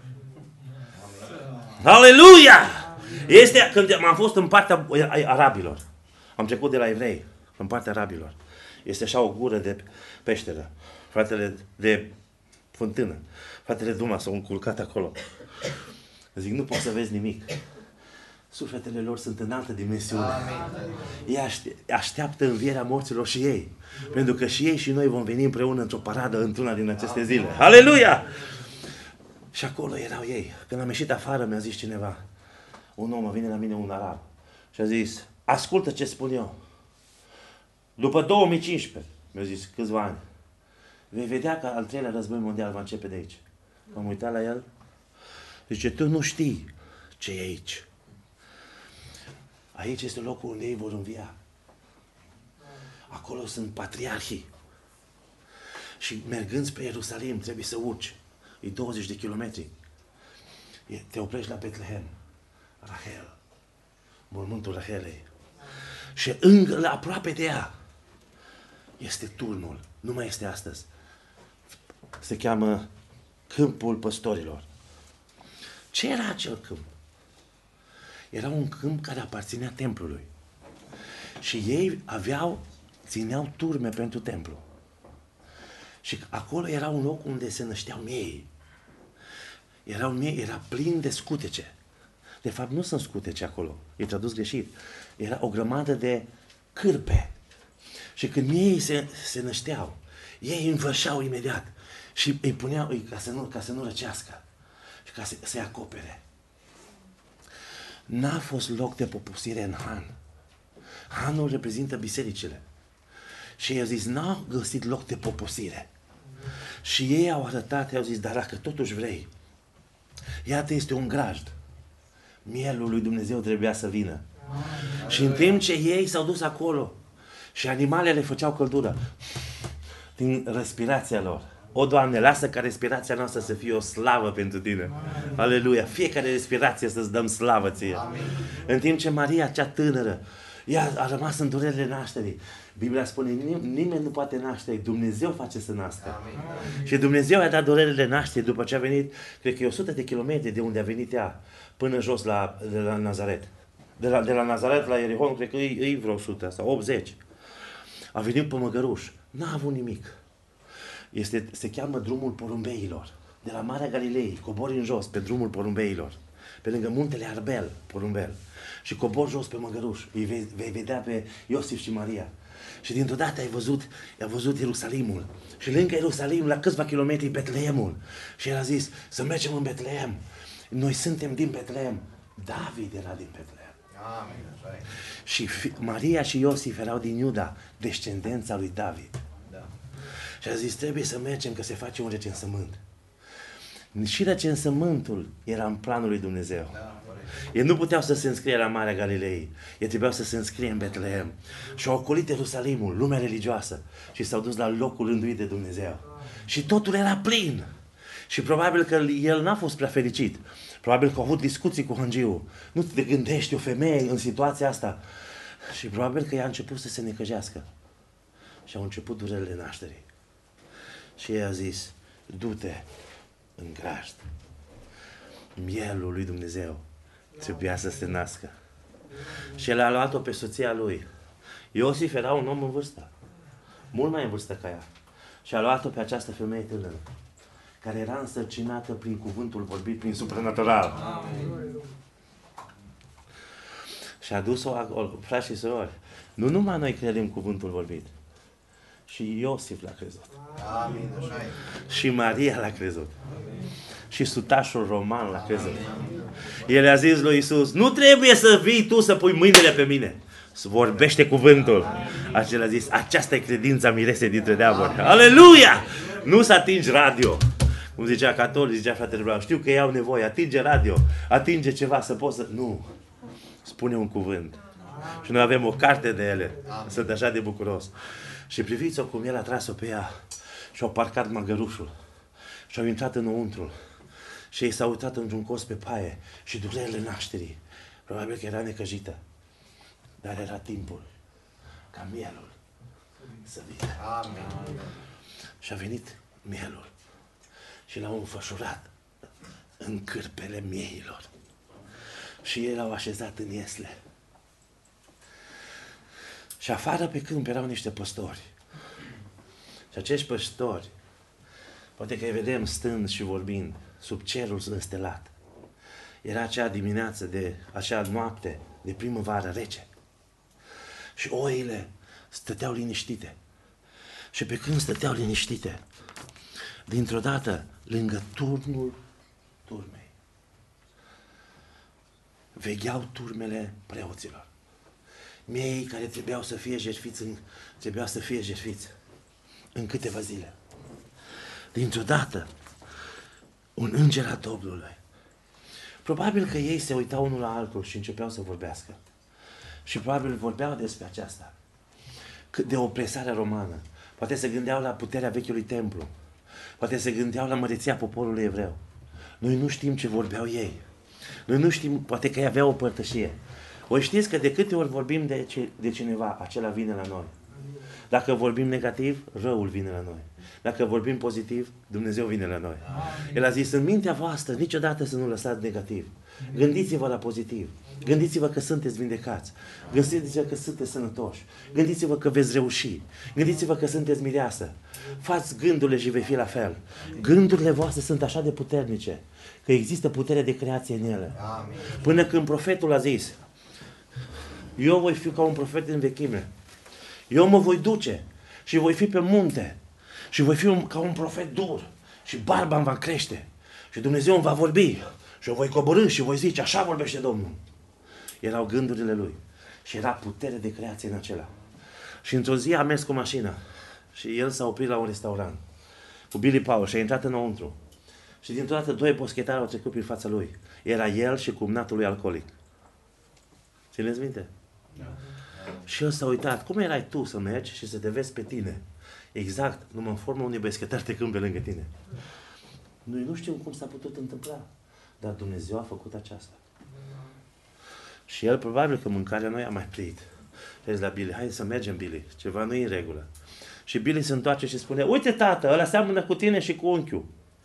Aleluia! Este, când am fost în partea arabilor, am trecut de la evrei, în partea arabilor, este așa o gură de peșteră, fratele de fântână, fratele Duma s-au înculcat acolo. Zic, nu poți să vezi nimic. Sufletele lor sunt în altă dimensiune. Ei așteaptă învierea morților și ei. Pentru că și ei și noi vom veni împreună într-o paradă într-una din aceste zile. Aleluia! Și acolo erau ei. Când am ieșit afară, mi-a zis cineva, un om, vine la mine un arab, și a zis, ascultă ce spun eu. După două mii cincisprezece, mi-a zis, câțiva ani, vei vedea că al treilea război mondial va începe de aici. M-am uitat la el, zice, tu nu știi ce e aici. Aici este locul unde ei vor învia. Acolo sunt patriarhii. Și mergând spre Ierusalim, trebuie să urci. E douăzeci de kilometri. Te oprești la Betlehem. Rahel. Mormântul Rahelei. Și încă, aproape de ea, este turnul. Nu mai este astăzi. Se cheamă Câmpul Păstorilor. Ce era acel câmp? Era un câmp care aparținea templului. Și ei aveau, țineau turme pentru templu. Și acolo era un loc unde se nășteau miei. Erau miei, era plin de scutece. De fapt, nu sunt scutece acolo. E tradus greșit. Era o grămadă de cârpe. Și când miei se, se nășteau, ei învășau imediat. Și îi puneau ca să nu, ca să nu răcească. Și ca să se acopere. N-a fost loc de poposire în Han. Hanul reprezintă bisericile. Și ei au zis, n-au găsit loc de poposire. Și ei au arătat, i-au zis, dar dacă totuși vrei, iată este un grajd. Mielul lui Dumnezeu trebuia să vină. Și în timp ce ei s-au dus acolo și animalele făceau căldură din respirația lor. O, Doamne, lasă ca respirația noastră să fie o slavă pentru Tine. Aleluia! Fiecare respirație să-ți dăm slavă Ție. Amin. În timp ce Maria, cea tânără, ea a rămas în durerile nașterii. Biblia spune, nimeni nu poate naște, Dumnezeu face să nască. Amin. Și Dumnezeu i-a dat durerile nașterii după ce a venit, cred că e o sută de kilometri de unde a venit ea, până jos la, de la Nazaret. De la, de la Nazaret la Ierihon, cred că e, e vreo o sută sau optzeci. A venit pe măgăruș. N-a avut nimic. Este, se cheamă drumul porumbeilor. De la Marea Galilei, cobori în jos pe drumul porumbeilor. Pe lângă muntele Arbel, porumbel. Și cobori jos pe măgăruș. Îi vei, vei vedea pe Iosif și Maria. Și dintr-o dată ai văzut, ai văzut Ierusalimul. Și lângă Ierusalim, la câțiva kilometri, Betleemul. Și el a zis, să mergem în Betleem. Noi suntem din Betleem. David era din Betleem. Amin. Și Maria și Iosif erau din Iuda, descendența lui David. Da. Și a zis, trebuie să mergem că se face un recensământ. Și recensământul era în planul lui Dumnezeu. Da, ei nu puteau să se înscrie la Marea Galilei. Ei trebuiau să se înscrie în Betleem. Și au ocolit Ierusalimul, lumea religioasă. Și s-au dus la locul rânduit de Dumnezeu. Și totul era plin. Și probabil că el n-a fost prea fericit. Probabil că au avut discuții cu Hângiu. Nu te gândești o femeie în situația asta. Și probabil că ea a început să se necăjească. Și au început durerile nașterii. Și ea a zis, du-te în grajd. Mielul lui Dumnezeu trebuia să se nască. Și el a luat-o pe soția lui. Iosif era un om în vârstă. Mult mai în vârstă ca ea. Și a luat-o pe această femeie tânără, care era însărcinată prin cuvântul vorbit, prin supranatural. Amin. Și a dus-o acolo, frați și surori. Nu numai noi credem cuvântul vorbit. Și Iosif l-a crezut. Amin. Și Maria l-a crezut. Amin. Și sutașul roman l-a crezut. Amin. El a zis lui Iisus, nu trebuie să vii tu să pui mâinile pe mine. Vorbește cuvântul. Acela a zis, aceasta e credința miresei dintre neamuri. Aleluia! Nu să atingi radio. Cum zicea catolic, zicea fratele Brown, știu că ei au nevoie, atinge radio, atinge ceva, să poți să... Nu, spune un cuvânt. Și noi avem o carte de ele, sunt așa de bucuros. Și priviți-o cum el a tras-o pe ea și au parcat măgărușul și au intrat înăuntru și ei s-au uitat într-un cos pe paie și durerile nașterii. Probabil că era necăjită, dar era timpul ca mielul să vină. Amin. Și a venit mielul. Și l-au înfășurat în cârpele mieilor. Și ei l-au așezat în iesle. Și afară pe câmp erau niște păstori. Și acești păstori, poate că îi vedem stând și vorbind, sub cerul înstelat. Era acea dimineață, de acea noapte de primăvară rece. Și oile stăteau liniștite. Și pe când stăteau liniștite, dintr-o dată, lângă turnul turmei, vegheau turmele preoților. Miei care trebuiau să fie jertfiți, în, trebuiau să fie jertfiți în câteva zile. Dintr-o dată, un înger al Domnului. Probabil că ei se uitau unul la altul și începeau să vorbească. Și probabil vorbeau despre aceasta. De opresarea romană. Poate se gândeau la puterea vechiului templu. Poate se gândeau la măreția poporului evreu. Noi nu știm ce vorbeau ei. Noi nu știm, poate că ei aveau o părtășie. Voi știți că de câte ori vorbim de, ce, de cineva, acela vine la noi. Dacă vorbim negativ, răul vine la noi. Dacă vorbim pozitiv, Dumnezeu vine la noi. El a zis, în mintea voastră, niciodată să nu lăsați negativ. Gândiți-vă la pozitiv. Gândiți-vă că sunteți vindecați. Gândiți-vă că sunteți sănătoși. Gândiți-vă că veți reuși. Gândiți-vă că sunteți mireasă. Fați gândurile și vei fi la fel. Gândurile voastre sunt așa de puternice că există putere de creație în ele. Până când profetul a zis, eu voi fi ca un profet în vechime. Eu mă voi duce și voi fi pe munte și voi fi un, ca un profet dur și barba îmi va crește și Dumnezeu îmi va vorbi și eu voi coborî și voi zice, așa vorbește Domnul. Erau gândurile lui și era putere de creație în acela. Și într-o zi a mers cu mașina și el s-a oprit la un restaurant cu Billy Paul și a intrat înăuntru. Și dintr-o dată doi boschetari au trecut prin fața lui. Era el și cumnatul lui alcoolic. Țineți minte? Da. Și el s-a uitat. Cum erai tu să mergi și să te vezi pe tine? Exact, numai în forma unui beschetăr te câmpe lângă tine. Noi nu știm cum s-a putut întâmpla, dar Dumnezeu a făcut aceasta. Și el probabil că mâncarea nu i-a mai plit. Vezi la Billy, hai să mergem, Billy, ceva nu e în regulă. Și Billy se întoarce și spune, uite tată, ăla seamănă cu tine și cu unchiul.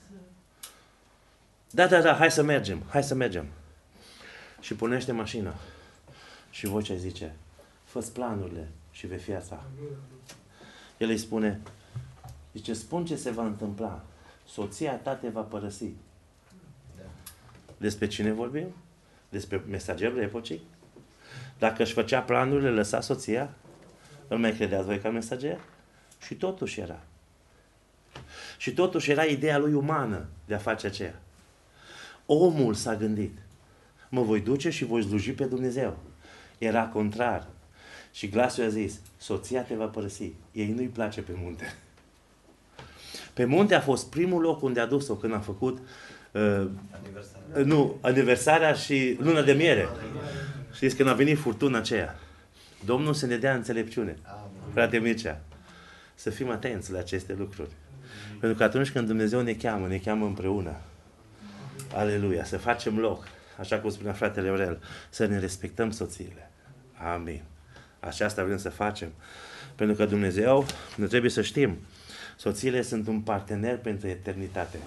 Da, da, da, hai să mergem, hai să mergem. Și punește mașina. Și vocea zice, fă-ți planurile și vei fi a ta. El îi spune, zice, spun ce se va întâmpla. Soția ta te va părăsi. Despre cine vorbim? Despre mesagerul epocii? Dacă își făcea planurile, lăsa soția, îl mai credeați voi ca mesager? Și totuși era. Și totuși era ideea lui umană de a face aceea. Omul s-a gândit, mă voi duce și voi sluji pe Dumnezeu. Era contrar. Și glasul a zis, soția te va părăsi. Ei nu-i place pe munte. Pe munte a fost primul loc unde a dus-o când a făcut uh, aniversarea. Nu, aniversarea și luna de miere. Știți, când a venit furtuna aceea. Domnul să ne dea înțelepciune. Frate Mircea, să fim atenți la aceste lucruri. Pentru că atunci când Dumnezeu ne cheamă, ne cheamă împreună. Aleluia, să facem loc. Așa cum spunea fratele Aurel, să ne respectăm soțiile. Amin. Așa asta vrem să facem. Pentru că Dumnezeu, ne trebuie să știm, soțiile sunt un partener pentru eternitate.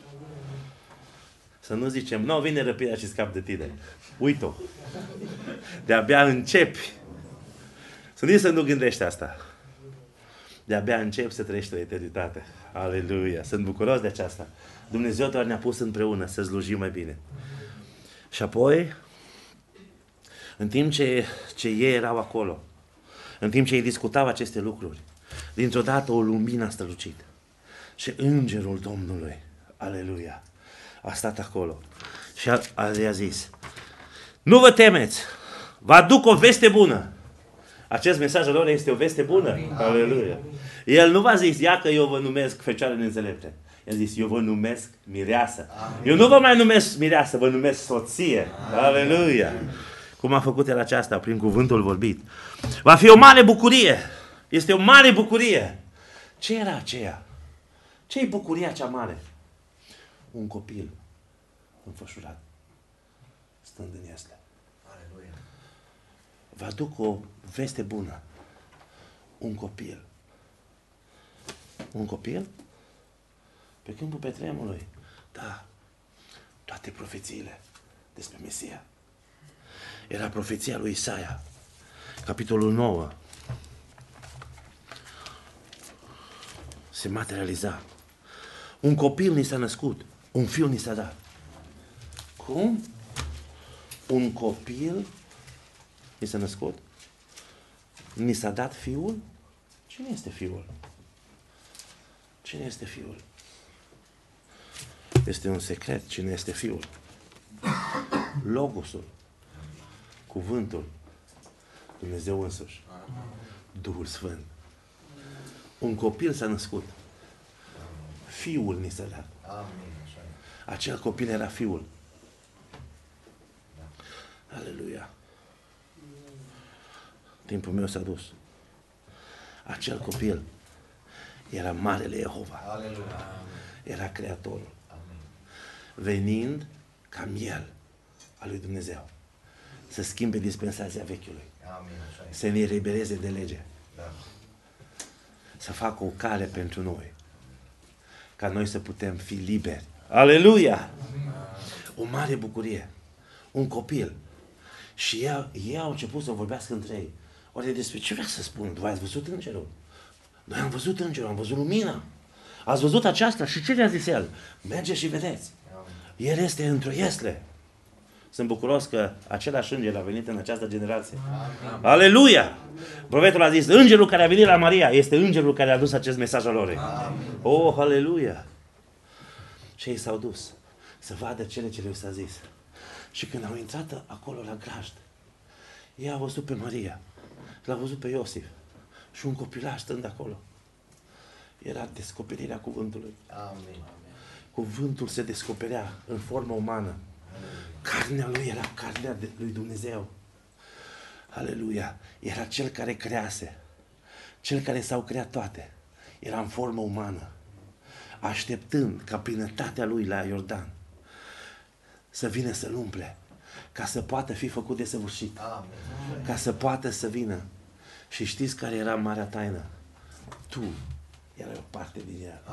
Să nu zicem, nu, vine răpirea și scap de tine. Uite-o. De-abia începi. Să nici să nu gândești asta. De-abia începi să trăiești o eternitate. Aleluia. Sunt bucuros de aceasta. Dumnezeu doar ne-a pus împreună să slujim mai bine. Și apoi, în timp ce, ce ei erau acolo, în timp ce ei discutau aceste lucruri, dintr-o dată o lumină a strălucit. Și îngerul Domnului, aleluia, a stat acolo. Și a, a, a zis, nu vă temeți, vă aduc o veste bună. Acest mesaj al lor este o veste bună. Amin. Aleluia. El nu v-a zis, ia că eu vă numesc fecioară neînțelepte. El a zis, eu vă numesc mireasă. Amin. Eu nu vă mai numesc mireasă, vă numesc soție. Amin. Aleluia. Cum a făcut el aceasta prin cuvântul vorbit. Va fi o mare bucurie. Este o mare bucurie. Ce era aceea? Ce-i bucuria cea mare? Un copil înfășurat, stând în iasle. Aleluia. Vă aduc o veste bună. Un copil. Un copil? Pe câmpul Betlehemului. Da. Toate profețiile despre Mesia. Era profeția lui Isaia. Capitolul nouă. Se materializa. Un copil ni s-a născut. Un fiu ni s-a dat. Cum? Un copil ni s-a născut? Ni s-a dat fiul? Cine este fiul? Cine este fiul? Este un secret. Cine este fiul? Logosul. Cuvântul. Dumnezeu însuși. Duhul Sfânt. Un copil s-a născut. Fiul ni s-a dat. Acel copil era fiul. Aleluia. Timpul meu s-a dus. Acel copil era Marele Jehova. Era Creatorul. Venind ca miel al lui Dumnezeu. Să schimbe dispensația vechiului. Să ne elibereze de lege. Să facă o cale pentru noi. Ca noi să putem fi liberi. Aleluia! O mare bucurie. Un copil. Și ei, ei au început să vorbească între ei. Oare despre ce vrea să spun? Voi ați văzut îngerul? Noi am văzut îngerul, am văzut lumina. Ați văzut aceasta? Și ce le-a zis el? Mergeți și vedeți. El este într-o iesle. Sunt bucuros că același înger a venit în această generație. Amin. Aleluia! Profetul a zis, îngerul care a venit la Maria este îngerul care a dus acest mesaj al lor. Amin. Oh, aleluia! Și ei s-au dus să vadă cele ce le s-a zis. Și când au intrat acolo la grajd, ei au văzut pe Maria, l-au văzut pe Iosif și un copilaș stând acolo. Era descoperirea cuvântului. Amin. Cuvântul se descoperea în formă umană. Carnea lui era carnea de, lui Dumnezeu. Aleluia! Era cel care crease, cel care s-au creat toate. Era în formă umană, așteptând ca plinătatea lui la Iordan să vină să-l umple, ca să poată fi făcut de săvârșit, ca să poată să vină. Și știți care era marea taină? Tu erai o parte din ea.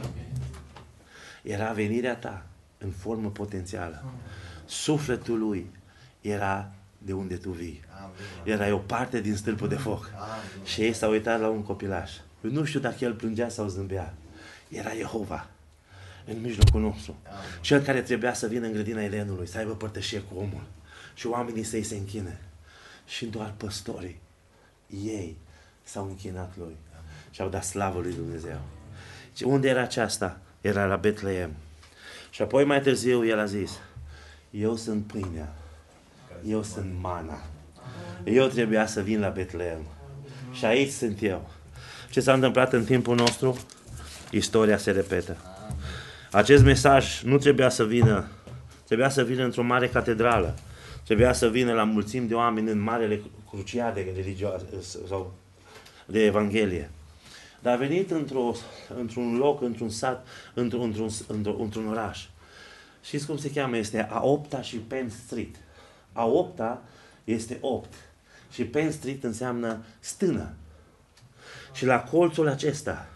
Era venirea ta în formă potențială. Sufletul lui era de unde tu vii. Erai o parte din stâlpul de foc. Și ei s-au uitat la un copilaș. Eu nu știu dacă el plângea sau zâmbea. Era Jehova în mijlocul nostru. Cel care trebuia să vină în grădina Elenului, să aibă părtășie cu omul. Și oamenii să-i se închine. Și doar păstorii, ei, s-au închinat lui. Și au dat slavă lui Dumnezeu. Și unde era aceasta? Era la Betleem. Și apoi mai târziu el a zis, eu sunt pâinea, eu sunt mana. Eu trebuia să vin la Betleem. Și aici sunt eu. Ce s-a întâmplat în timpul nostru? Istoria se repetă. Acest mesaj nu trebuia să vină, trebuia să vină într-o mare catedrală. Trebuia să vină la mulțimi de oameni în marele cruciade religioase sau de Evanghelie. Dar a venit într-o, într-un loc, într-un sat, într-un, într-un, într-un, într-un oraș. Știți cum se cheamă? Este a opta și Penn Street. A opta este opt. Și Penn Street înseamnă stână. Și la colțul acesta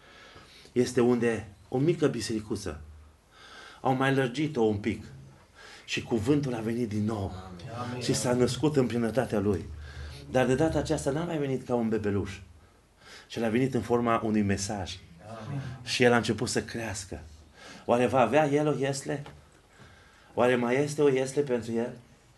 este unde o mică bisericuță. Au mai lărgit-o un pic. Și cuvântul a venit din nou. Amin. Și s-a născut în plinătatea lui. Dar de data aceasta n-a mai venit ca un bebeluș. Și el a venit în forma unui mesaj. Amin. Și el a început să crească. Oare va avea el o iesle? Oare mai este o iesle pentru el?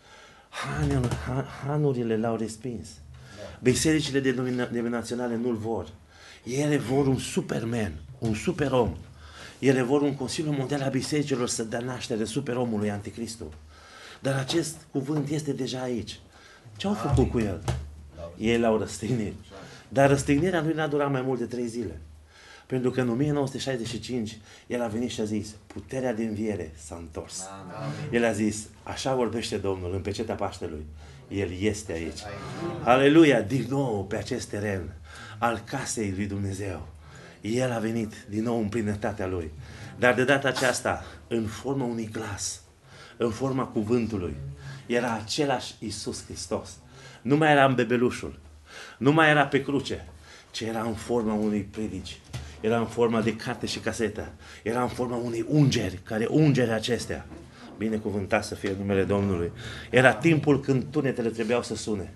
Hanul, han, hanurile l-au respins. Bisericile denominaționale nu-l vor. Ele vor un superman, un superom. Ele vor un Consiliu Mondial al Bisericilor să dea naștere superomului Anticristul. Dar acest cuvânt este deja aici. Ce au făcut cu el? Ei l-au răstignit. Dar răstignirea lui n-a durat mai mult de trei zile. Pentru că în o mie nouă sute șaizeci și cinci el a venit și a zis, puterea de înviere s-a întors. El a zis, așa vorbește Domnul în pecetea Paștelui. El este aici. Aleluia! Din nou pe acest teren al casei lui Dumnezeu. El a venit din nou în plinătatea lui. Dar de data aceasta, în forma unui glas, în forma cuvântului, era același Iisus Hristos. Nu mai era în bebelușul, nu mai era pe cruce, ci era în forma unui predici. Era în forma de carte și casetă. Era în forma unei ungeri, care ungere acestea. Binecuvântat să fie numele Domnului. Era timpul când tunetele trebuiau să sune.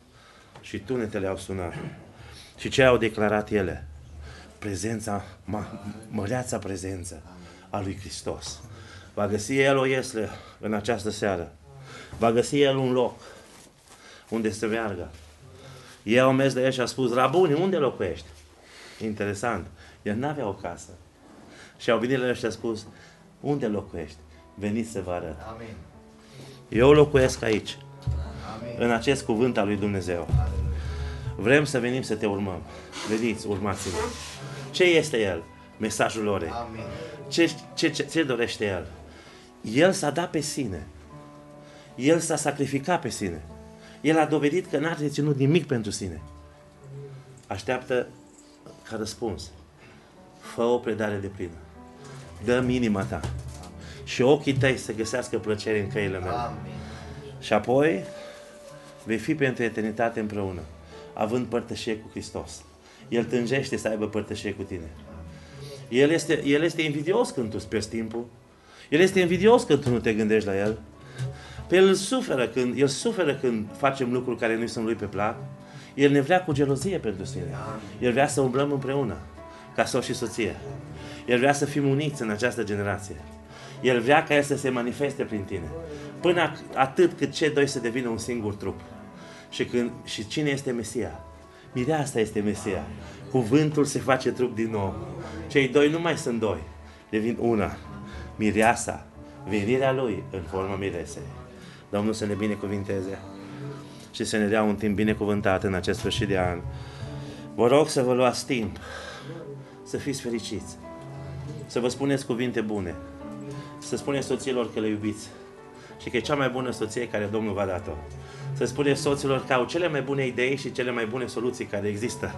Și tunetele au sunat. Și ce au declarat ele? Prezența, măreața prezență a lui Hristos. Va găsi El o iesle în această seară. Va găsi El un loc unde să meargă. Ei au mers de el și a spus, Rabuni, unde locuiești? Interesant. El n-avea o casă. Și au venit la el și a spus, unde locuiești? Veniți să vă arăt. Amin. Eu locuiesc aici. Amin. În acest cuvânt al lui Dumnezeu. Amin. Vrem să venim să te urmăm. Veniți, urmați-mă. Ce este El? Mesajul orei. Amin. Ce, ce, ce, ce dorește El? El s-a dat pe sine. El s-a sacrificat pe sine. El a dovedit că n-a reținut nimic pentru sine. Așteaptă ca răspuns. Fă o predare de plină. Dă-mi inima ta. Și ochii tăi să găsească plăcere în căile mele. Amin. Și apoi vei fi pentru eternitate împreună, având părtășie cu Hristos. El tânjește să aibă părtășie cu tine. El este, el este invidios când tu îți pierzi timpul. El este invidios când tu nu te gândești la El. Pe El suferă când, el suferă când facem lucruri care nu sunt lui pe plac. El ne vrea cu gelozie pentru sine. El vrea să umblăm împreună, ca soț și soție. El vrea să fim uniți în această generație. El vrea ca El să se manifeste prin tine. Până atât cât cei doi să devină un singur trup. Și, când, și cine este Mesia? Mireasa este Mesia. Cuvântul se face trup din nou. Cei doi nu mai sunt doi. Devin una. Mireasa. Venirea Lui în forma miresei. Domnul să ne binecuvinteze și să ne dea un timp binecuvântat în acest sfârșit de an. Vă rog să vă luați timp, să fiți fericiți, să vă spuneți cuvinte bune, să spuneți soțiilor că le iubiți și că e cea mai bună soție care Domnul v-a dat-o. Să spune soților că au cele mai bune idei și cele mai bune soluții care există.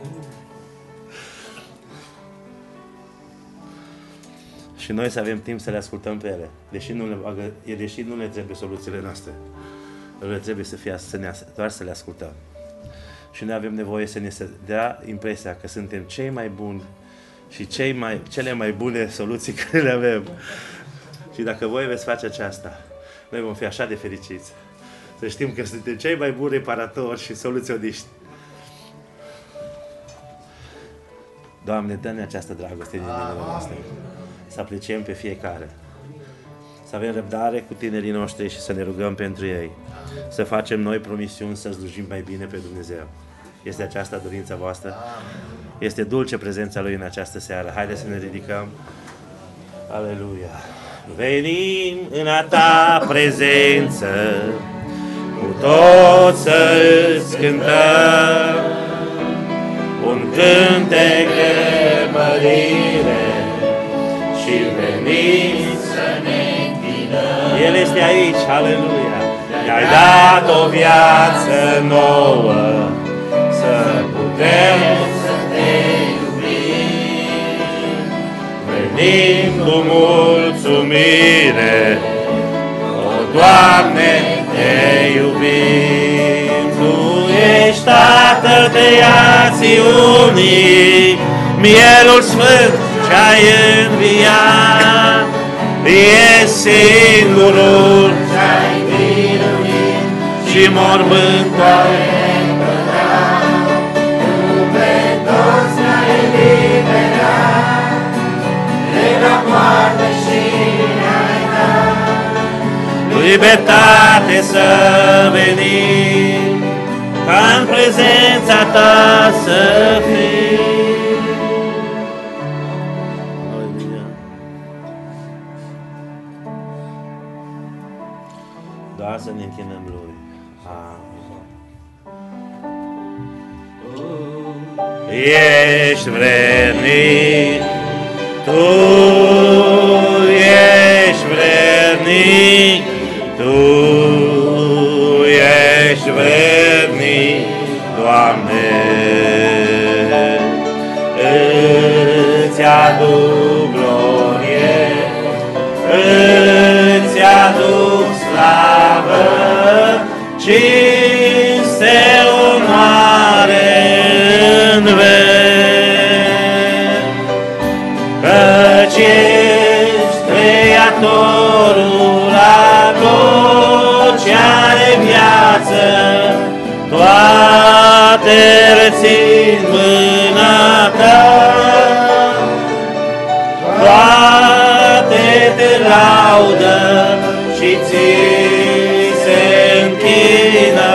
Și noi să avem timp să le ascultăm pe ele. Deși nu le, deși nu le trebuie soluțiile noastre. Le trebuie să fie să ne, doar să le ascultăm. Și noi avem nevoie să ne se dea impresia că suntem cei mai buni și cei mai, cele mai bune soluții care le avem. Și dacă voi veți face aceasta, noi vom fi așa de fericiți. Să știm că suntem cei mai buni reparatori și soluționiști. Doamne, dă-ne această dragoste din inimile noastre. Să apreciem pe fiecare. Să avem răbdare cu tinerii noștri și să ne rugăm pentru ei. Să facem noi promisiuni să slujim mai bine pe Dumnezeu. Este aceasta dorința voastră? Este dulce prezența Lui în această seară. Haideți să ne ridicăm. Aleluia! Venim în a Ta prezență, cu toți să-ți cântăm un cântec de mărire și venim să ne închinăm. El este aici, aleluia! Ne-ai dat o viață nouă, să putem să te iubim. Venim cu mulțumire, o Doamne, te iubim. Tu ești Tatăl creațiunii, mielul sfânt ce-ai înviat. Ești singurul ce-ai biruit și mormântul ai împărat. Tu pe toți ne-ai eliberat de la moarte și ne-ai dat libertate să venim, ca în prezența Ta să fim. Doar să ne închinăm Lui. Amin. Ești vrednic, Tu ești vrednic, Tu ești vrednic, Doamne. Îți aduc glorie, îți aduc slavă, cinste, onoare în veci, căci ești Creatorul la tot ce are viață, toate rețin mâna Ta, toate te laudă și ți se închină.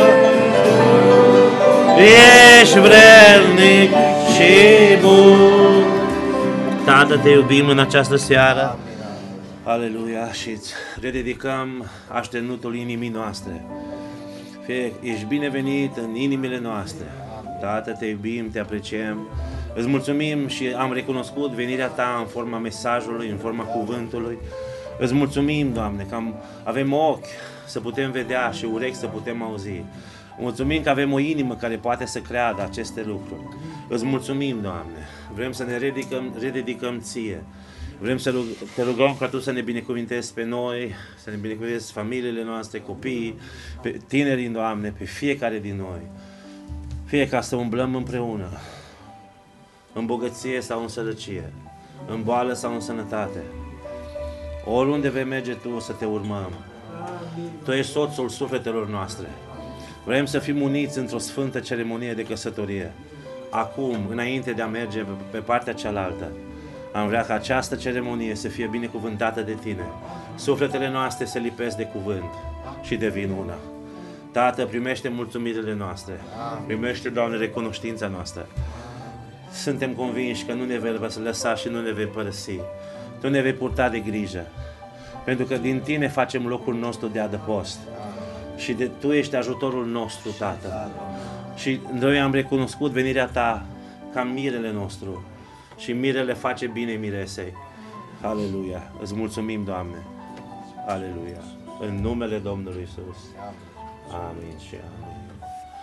Ești vrednic și bun. Tată, te iubim în această seară. Aleluia, și îți rededicăm așternutul inimii noastre. Fie, ești binevenit în inimile noastre. Tată, te iubim, te apreciem. Îți mulțumim și am recunoscut venirea Ta în forma mesajului, în forma cuvântului. Îți mulțumim, Doamne, că am, avem ochi să putem vedea și urechi să putem auzi. Mulțumim că avem o inimă care poate să creadă aceste lucruri. Îți mulțumim, Doamne. Vrem să ne rededicăm, rededicăm Ție. Vrem să rug, te rugăm ca Tu să ne binecuvintezi pe noi, să ne binecuvintezi familiile noastre, copiii, pe tinerii, Doamne, pe fiecare din noi. Fie ca să umblăm împreună, în bogăție sau în sărăcie, în boală sau în sănătate. Oriunde vei merge Tu, să Te urmăm. Tu ești soțul sufletelor noastre. Vrem să fim uniți într-o sfântă ceremonie de căsătorie. Acum, înainte de a merge pe partea cealaltă, am vrea ca această ceremonie să fie binecuvântată de Tine. Sufletele noastre se lipesc de cuvânt și devin una. Tată, primește mulțumirile noastre. Primește, Doamne, recunoștința noastră. Suntem convinși că nu ne vei lăsa și nu ne vei părăsi. Tu ne vei purta de grijă. Pentru că din Tine facem locul nostru de adăpost. Și de, Tu ești ajutorul nostru, Tată. Și noi am recunoscut venirea Ta ca mirele nostru. Și mirele face bine miresei. Aleluia! Îți mulțumim, Doamne! Aleluia! În numele Domnului Iisus. Amin și amin.